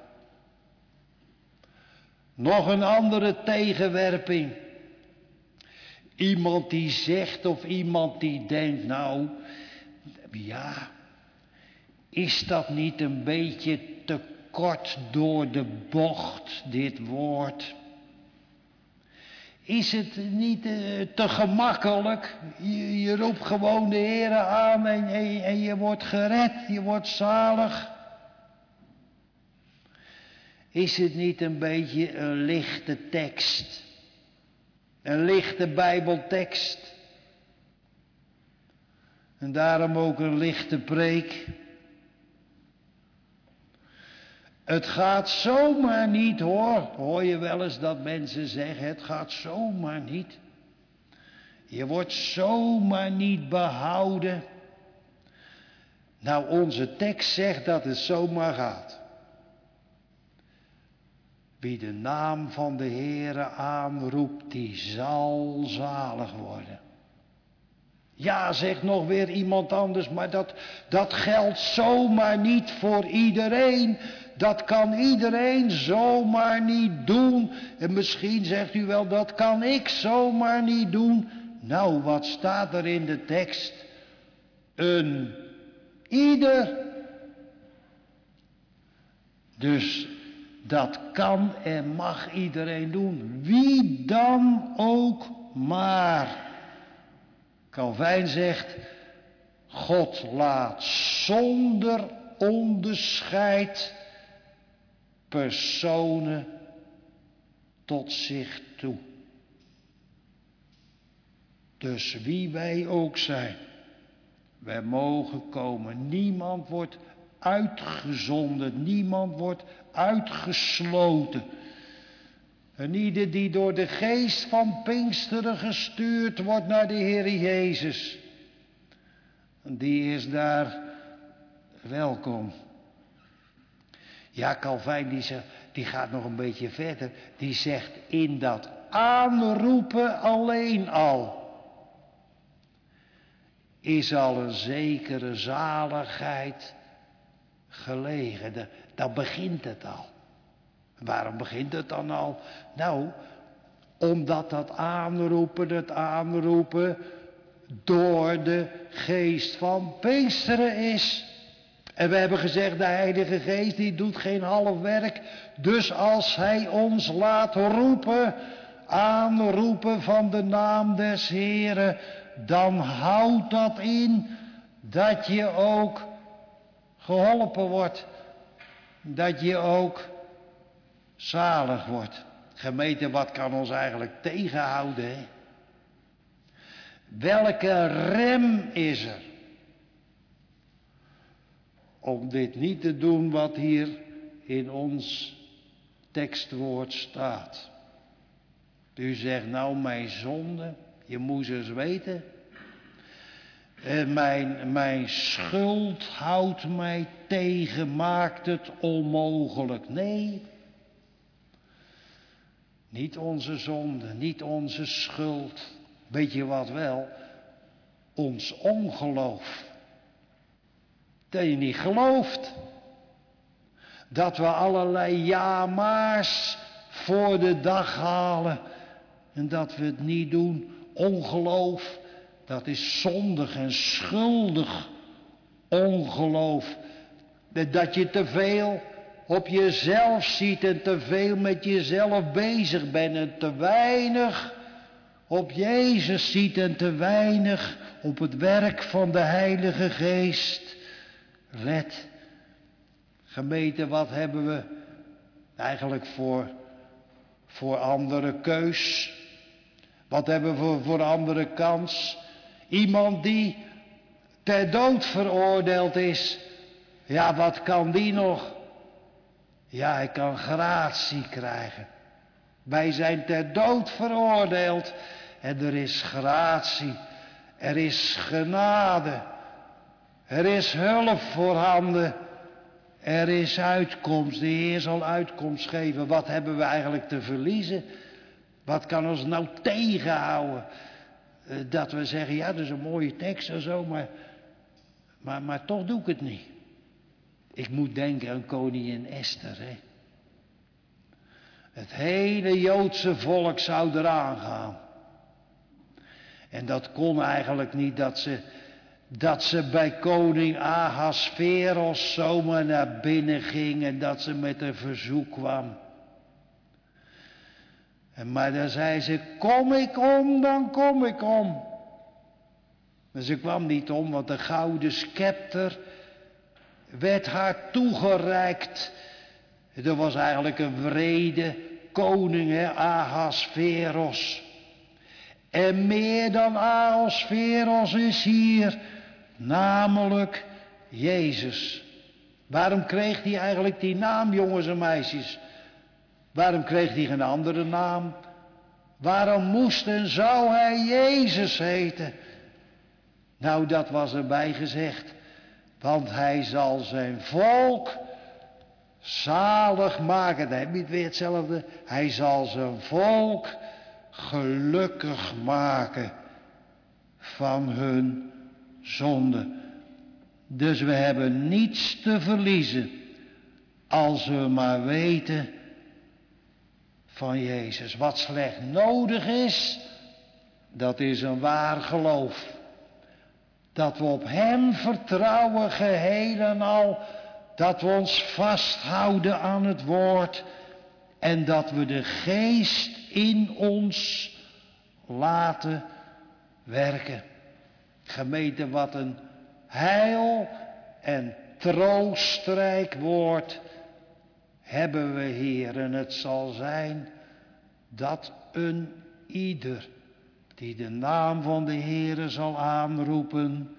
Nog een andere tegenwerping. Iemand die zegt of iemand die denkt, nou, ja, is dat niet een beetje te kort door de bocht, dit woord? Is het niet te gemakkelijk? Je roept gewoon de Heere aan en je wordt gered, je wordt zalig. Is het niet een beetje een lichte tekst? Een lichte Bijbeltekst. En daarom ook een lichte preek. Het gaat zomaar niet hoor. Hoor je wel eens dat mensen zeggen, het gaat zomaar niet. Je wordt zomaar niet behouden. Nou, onze tekst zegt dat het zomaar gaat. Wie de naam van de Heere aanroept, die zal zalig worden. Ja, zegt nog weer iemand anders, maar dat geldt zomaar niet voor iedereen. Dat kan iedereen zomaar niet doen. En misschien zegt u wel, dat kan ik zomaar niet doen. Nou, wat staat er in de tekst? Een ieder. Dus dat kan en mag iedereen doen. Wie dan ook maar. Calvijn zegt, God laat zonder onderscheid personen tot zich toe. Dus wie wij ook zijn, wij mogen komen. Niemand wordt uitgezonden, niemand wordt uitgesloten. En ieder die door de geest van Pinksteren gestuurd wordt naar de Heer Jezus, die is daar welkom. Ja, Calvijn die gaat nog een beetje verder. Die zegt, in dat aanroepen alleen al is al een zekere zaligheid gelegen. Dan begint het al. Waarom begint het dan al? Nou, omdat het aanroepen door de geest van Pinksteren is. En we hebben gezegd, de Heilige Geest die doet geen half werk. Dus als Hij ons laat roepen, aanroepen van de naam des Heeren, dan houdt dat in dat je ook geholpen wordt. Dat je ook zalig wordt. Gemeente, wat kan ons eigenlijk tegenhouden? Hè? Welke rem is er om dit niet te doen wat hier in ons tekstwoord staat. U zegt nou mijn zonde, je moet eens weten. Mijn schuld houdt mij tegen, maakt het onmogelijk. Nee, niet onze zonde, niet onze schuld. Weet je wat wel? Ons ongeloof. Dat je niet gelooft. Dat we allerlei ja-maars voor de dag halen. En dat we het niet doen. Ongeloof, dat is zondig en schuldig. Ongeloof. Dat je te veel op jezelf ziet en te veel met jezelf bezig bent. En te weinig op Jezus ziet en te weinig op het werk van de Heilige Geest. Let, gemeente, wat hebben we eigenlijk voor andere keus? Wat hebben we voor andere kans? Iemand die ter dood veroordeeld is. Ja, wat kan die nog? Ja, hij kan gratie krijgen. Wij zijn ter dood veroordeeld. En er is gratie. Er is genade. Er is hulp voorhanden. Er is uitkomst. De Heer zal uitkomst geven. Wat hebben we eigenlijk te verliezen? Wat kan ons nou tegenhouden? Dat we zeggen, ja, dat is een mooie tekst en zo, maar toch doe ik het niet. Ik moet denken aan koningin Esther, hè. Het hele Joodse volk zou eraan gaan. En dat kon eigenlijk niet, dat ze bij koning Ahasveros zomaar naar binnen ging en dat ze met een verzoek kwam. Maar dan zei ze, kom ik om, dan kom ik om. Maar ze kwam niet om, want de gouden scepter werd haar toegereikt. Er was eigenlijk een wrede koning, hè, Ahasveros. En meer dan Ahasveros is hier, namelijk Jezus. Waarom kreeg hij eigenlijk die naam, jongens en meisjes? Waarom kreeg hij geen andere naam? Waarom moest en zou hij Jezus heten? Nou, dat was erbij gezegd. Want hij zal zijn volk zalig maken. Dan heb je het weer hetzelfde. Hij zal zijn volk gelukkig maken van hun zonde. Dus we hebben niets te verliezen als we maar weten van Jezus. Wat slecht nodig is, dat is een waar geloof. Dat we op Hem vertrouwen geheel en al. Dat we ons vasthouden aan het woord. En dat we de Geest in ons laten werken. Gemeente, wat een heil en troostrijk woord hebben we hier. En het zal zijn dat een ieder die de naam van de Heere zal aanroepen,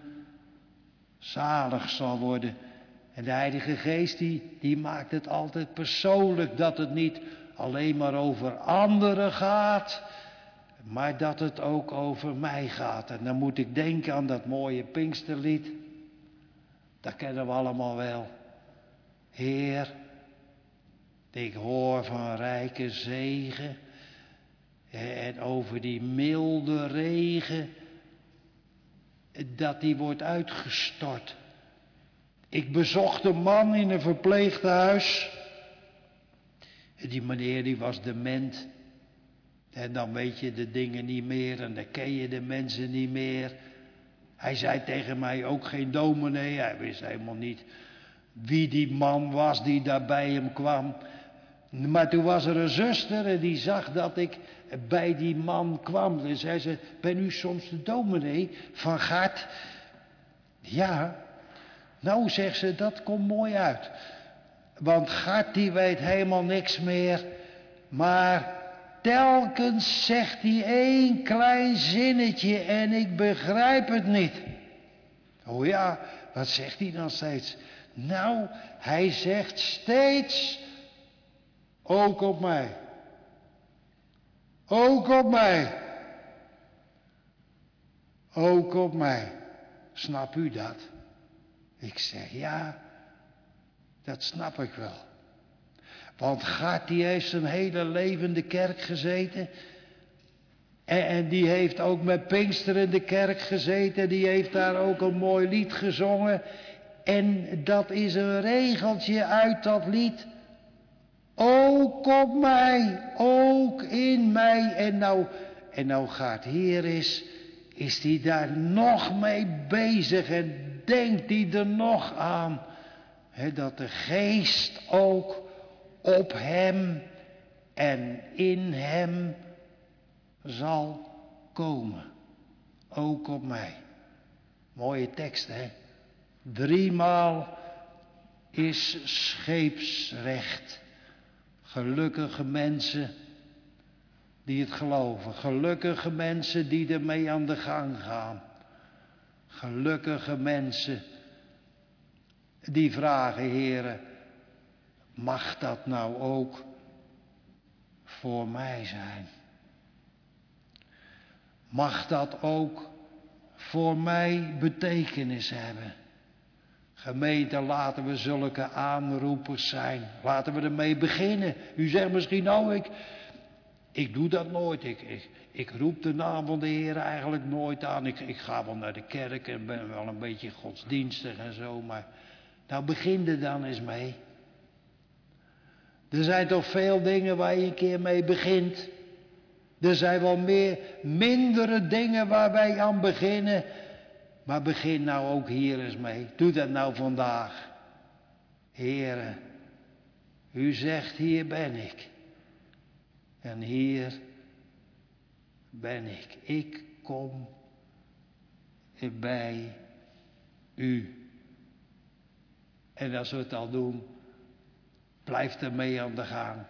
zalig zal worden. En de Heilige Geest die maakt het altijd persoonlijk, dat het niet alleen maar over anderen gaat, maar dat het ook over mij gaat. En dan moet ik denken aan dat mooie Pinksterlied. Dat kennen we allemaal wel. Heer, ik hoor van rijke zegen en over die milde regen, dat die wordt uitgestort. Ik bezocht een man in een verpleeghuis. Die meneer die was dement. En dan weet je de dingen niet meer en dan ken je de mensen niet meer. Hij zei tegen mij ook geen dominee. Hij wist helemaal niet wie die man was die daar bij hem kwam. Maar toen was er een zuster en die zag dat ik bij die man kwam. En zei ze, ben u soms de dominee van Gart? Ja. Nou, zegt ze, dat komt mooi uit. Want Gart die weet helemaal niks meer. Maar telkens zegt hij één klein zinnetje en ik begrijp het niet. Oh ja, wat zegt hij dan steeds? Nou, hij zegt steeds, ook op mij. Ook op mij. Ook op mij. Snap u dat? Ik zeg, ja, dat snap ik wel. Want Gart die heeft zijn hele leven in de kerk gezeten. En die heeft ook met Pinkster in de kerk gezeten. Die heeft daar ook een mooi lied gezongen. En dat is een regeltje uit dat lied. Ook op mij, ook in mij. En nou gaat Heer is die daar nog mee bezig en denkt die er nog aan. Dat de geest ook op hem en in hem zal komen. Ook op mij. Mooie tekst, hè? 3 maal is scheepsrecht. Gelukkige mensen die het geloven. Gelukkige mensen die ermee aan de gang gaan. Gelukkige mensen die vragen, Heere, mag dat nou ook voor mij zijn? Mag dat ook voor mij betekenis hebben? Gemeente, laten we zulke aanroepers zijn. Laten we ermee beginnen. U zegt misschien, nou, ik doe dat nooit. Ik roep de naam van de Heer eigenlijk nooit aan. Ik ga wel naar de kerk en ben wel een beetje godsdienstig en zo. Maar nou, begin er dan eens mee. Er zijn toch veel dingen waar je een keer mee begint. Er zijn wel mindere dingen waar wij aan beginnen. Maar begin nou ook hier eens mee. Doe dat nou vandaag. Heere, u zegt, hier ben ik. En hier ben ik. Ik kom bij u. En als we het al doen, blijf ermee aan de gang.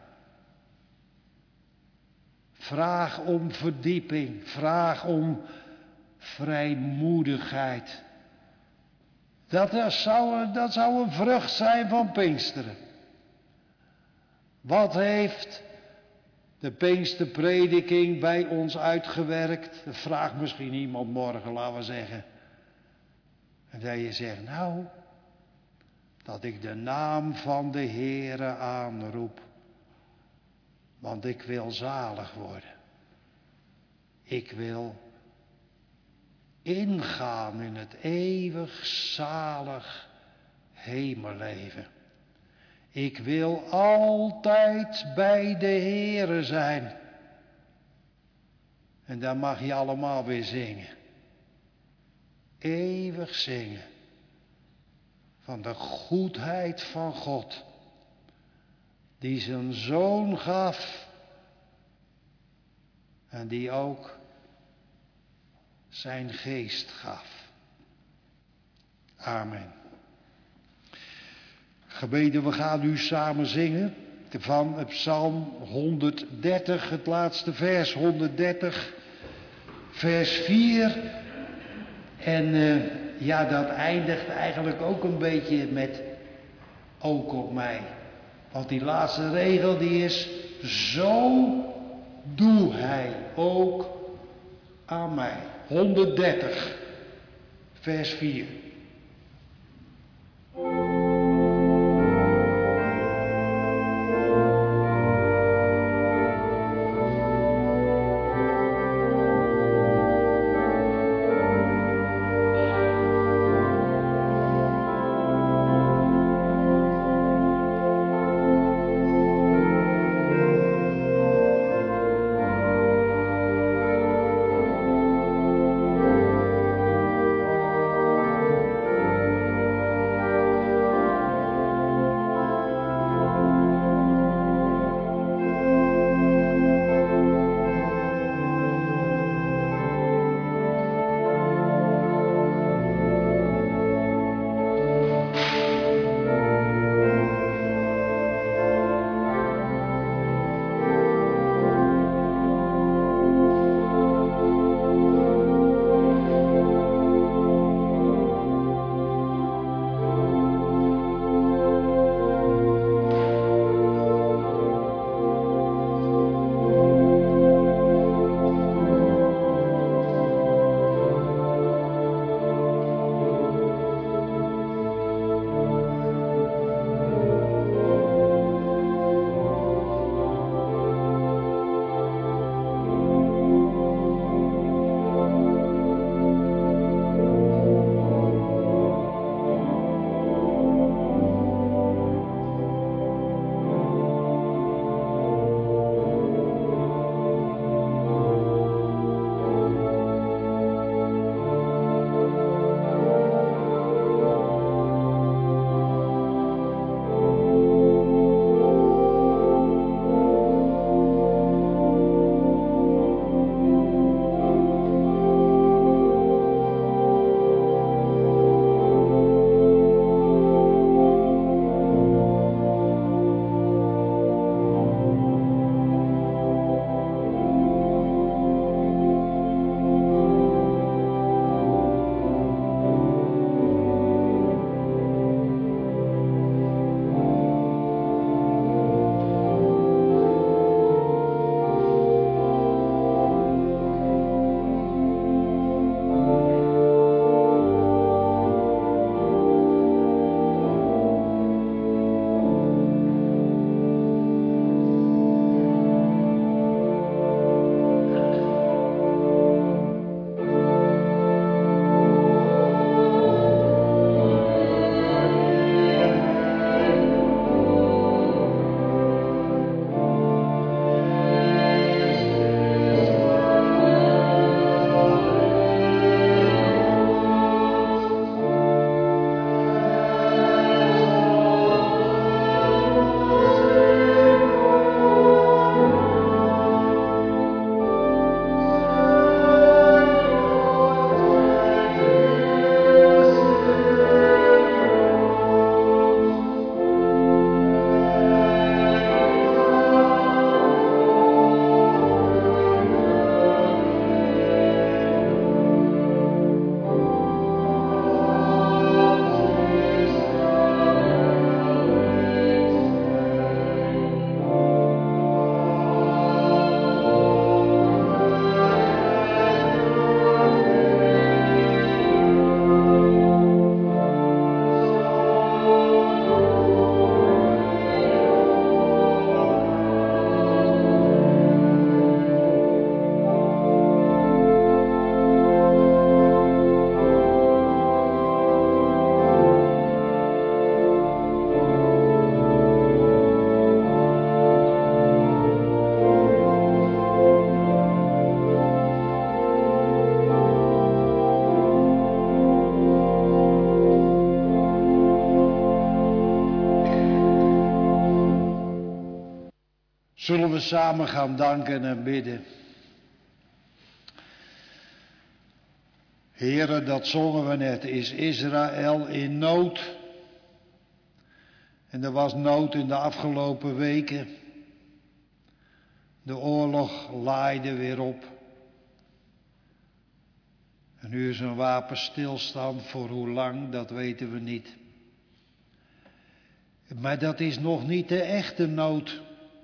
Vraag om verdieping. Vraag om vrijmoedigheid. Dat zou een vrucht zijn van Pinksteren. Wat heeft de Pinksterprediking bij ons uitgewerkt? Dat vraagt misschien iemand morgen, laten we zeggen. En dat je zegt, nou, dat ik de naam van de Heere aanroep. Want ik wil zalig worden. Ik wil ingaan in het eeuwig zalig hemelleven. Ik wil altijd bij de Heere zijn. En dan mag je allemaal weer zingen. Eeuwig zingen. Van de goedheid van God. Die zijn zoon gaf. En die ook zijn geest gaf. Amen. Gemeente, we gaan nu samen zingen van het Psalm 130, het laatste vers, 130, vers 4. En dat eindigt eigenlijk ook een beetje met ook op mij. Want die laatste regel die is, zo doe hij ook aan mij. 130, vers 4. Zullen we samen gaan danken en bidden. Heere, dat zongen we net, is Israël in nood. En er was nood in de afgelopen weken. De oorlog laaide weer op. En nu is een wapenstilstand, voor hoe lang, dat weten we niet. Maar dat is nog niet de echte nood.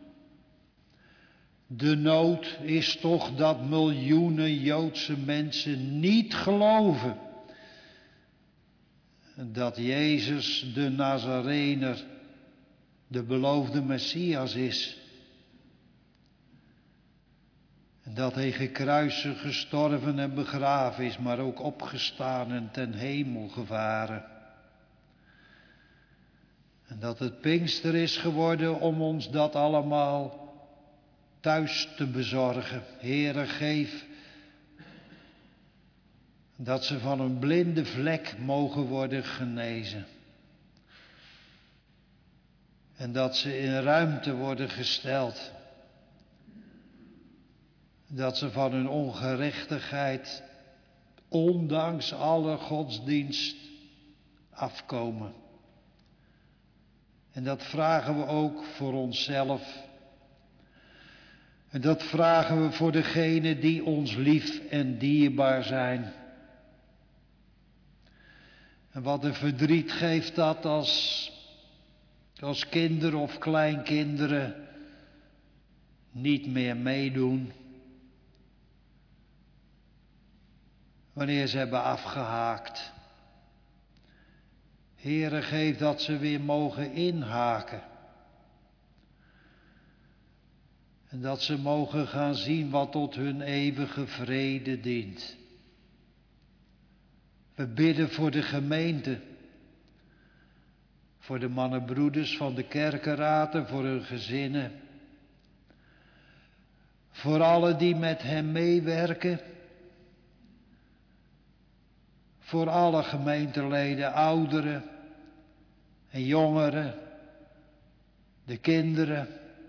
De nood is toch dat miljoenen Joodse mensen niet geloven dat Jezus de Nazarener de beloofde Messias is. En dat hij gekruisigd, gestorven en begraven is, maar ook opgestaan en ten hemel gevaren. En dat het Pinkster is geworden om ons dat allemaal thuis te bezorgen. Heere, geef dat ze van een blinde vlek mogen worden genezen. En dat ze in ruimte worden gesteld. Dat ze van hun ongerechtigheid, ondanks alle godsdienst, afkomen. En dat vragen we ook voor onszelf. En dat vragen we voor degenen die ons lief en dierbaar zijn. En wat een verdriet geeft dat als kinderen of kleinkinderen niet meer meedoen. Wanneer ze hebben afgehaakt. Heere, geef dat ze weer mogen inhaken. En dat ze mogen gaan zien wat tot hun eeuwige vrede dient. We bidden voor de gemeente. Voor de mannenbroeders van de kerkenraad en voor hun gezinnen. Voor allen die met hem meewerken. Voor alle gemeenteleden, ouderen en jongeren. De kinderen.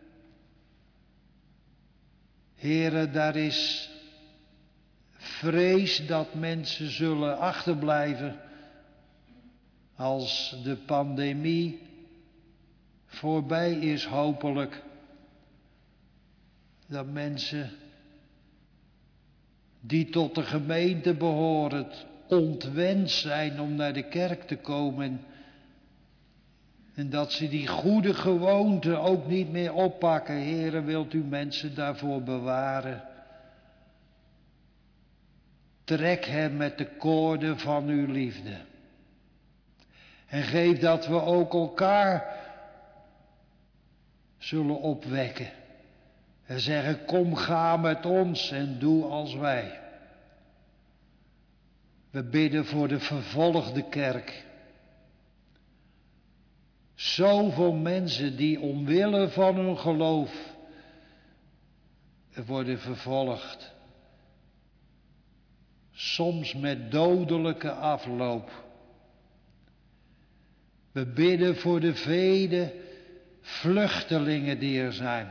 Heere, daar is vrees dat mensen zullen achterblijven als de pandemie voorbij is, hopelijk. Dat mensen die tot de gemeente behoren ontwend zijn om naar de kerk te komen. En dat ze die goede gewoonte ook niet meer oppakken. Heere, wilt u mensen daarvoor bewaren? Trek hem met de koorden van uw liefde. En geef dat we ook elkaar zullen opwekken. En zeggen, kom, ga met ons en doe als wij. We bidden voor de vervolgde kerk. Zoveel mensen die omwille van hun geloof worden vervolgd. Soms met dodelijke afloop. We bidden voor de vele vluchtelingen die er zijn.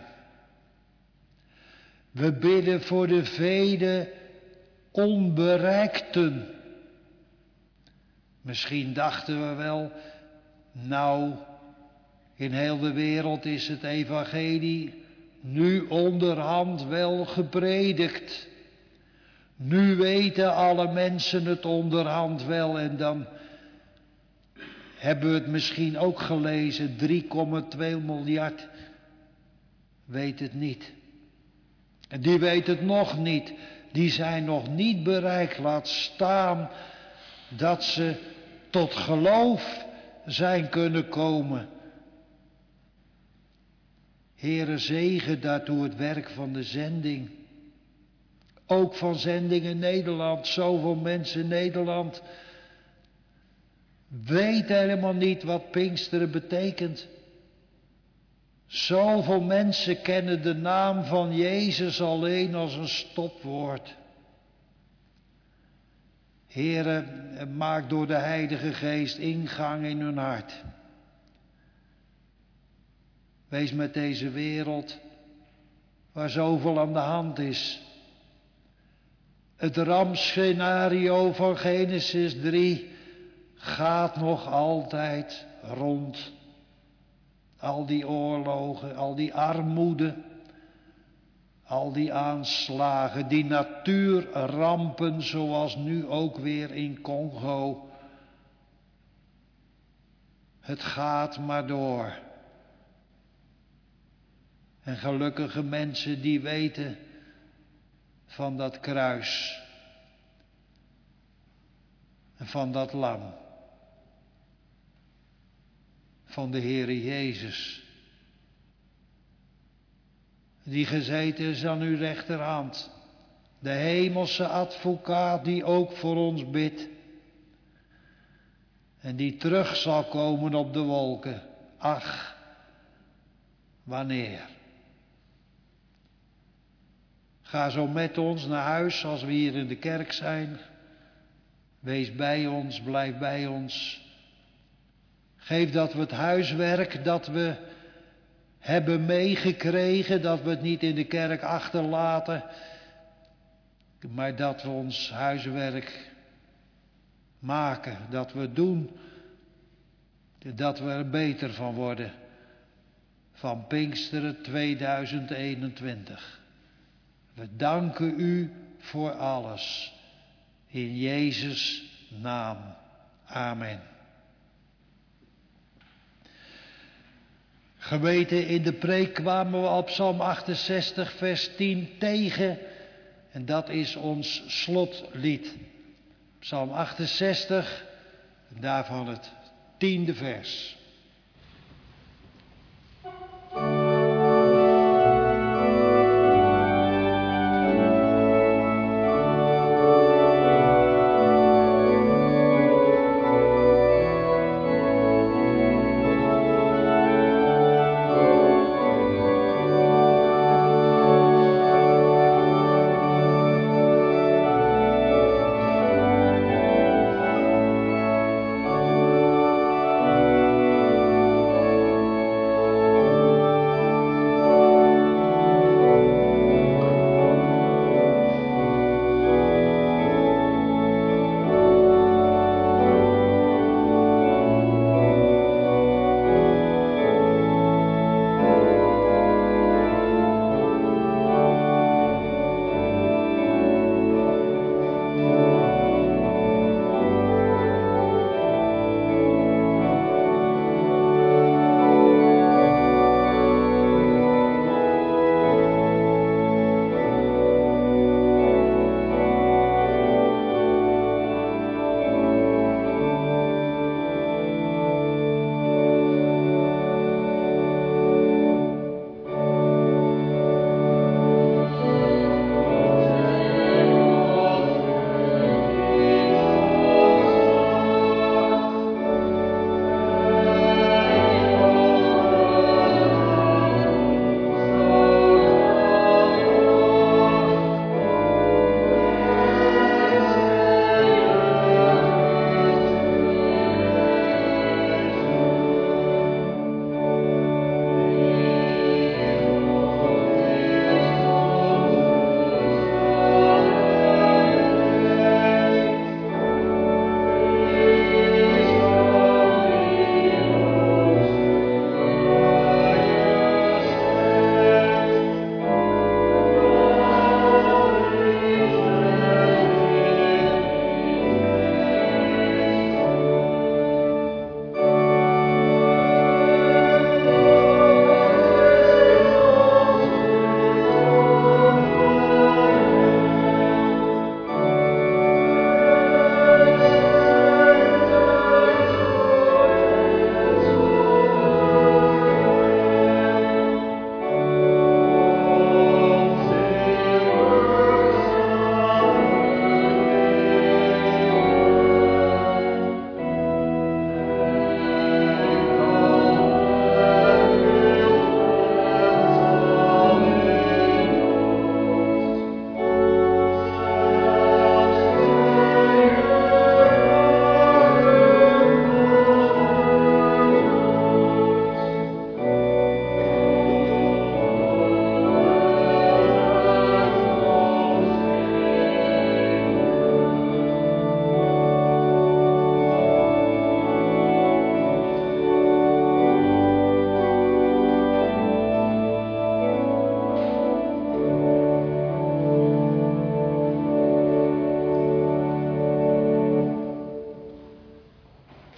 We bidden voor de vele onbereikten. Misschien dachten we wel, nou, in heel de wereld is het evangelie nu onderhand wel gepredikt. Nu weten alle mensen het onderhand wel en dan hebben we het misschien ook gelezen. 3,2 miljard weet het niet. En die weet het nog niet. Die zijn nog niet bereikt. Laat staan dat ze tot geloof zijn kunnen komen. Heere, zegen daartoe het werk van de zending. Ook van Zending in Nederland. Zoveel mensen in Nederland weten helemaal niet wat Pinksteren betekent. Zoveel mensen kennen de naam van Jezus alleen als een stopwoord. Heere, maak door de Heilige Geest ingang in hun hart. Wees met deze wereld waar zoveel aan de hand is. Het rampscenario van Genesis 3 gaat nog altijd rond. Al die oorlogen, al die armoede, al die aanslagen, die natuurrampen zoals nu ook weer in Congo. Het gaat maar door. En gelukkige mensen die weten van dat kruis en van dat lam, van de Heere Jezus, die gezeten is aan uw rechterhand, de hemelse advocaat die ook voor ons bidt en die terug zal komen op de wolken. Ach, wanneer? Ga zo met ons naar huis als we hier in de kerk zijn. Wees bij ons, blijf bij ons. Geef dat we het huiswerk dat we hebben meegekregen, dat we het niet in de kerk achterlaten, maar dat we ons huiswerk maken, dat we het doen, dat we er beter van worden. Van Pinksteren 2021. We danken u voor alles. In Jezus' naam. Amen. Gemeente, in de preek kwamen we op Psalm 68 vers 10 tegen. En dat is ons slotlied. Psalm 68, daarvan het 10e vers.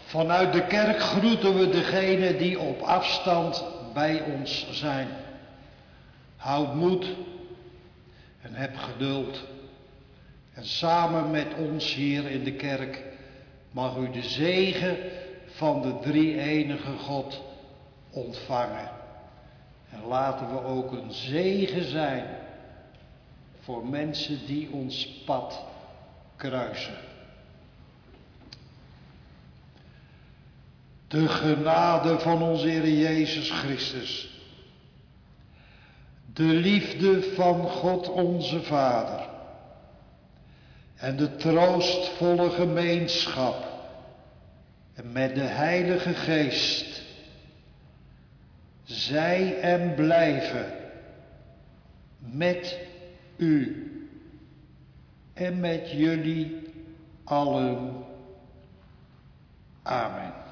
Vanuit de kerk groeten we degenen die op afstand bij ons zijn. Houd moed en heb geduld. En samen met ons hier in de kerk mag u de zegen van de drie-enige God ontvangen. En laten we ook een zegen zijn voor mensen die ons pad kruisen. De genade van onze Heer Jezus Christus, de liefde van God onze Vader en de troostvolle gemeenschap met de Heilige Geest, zij en blijven met u en met jullie allen. Amen.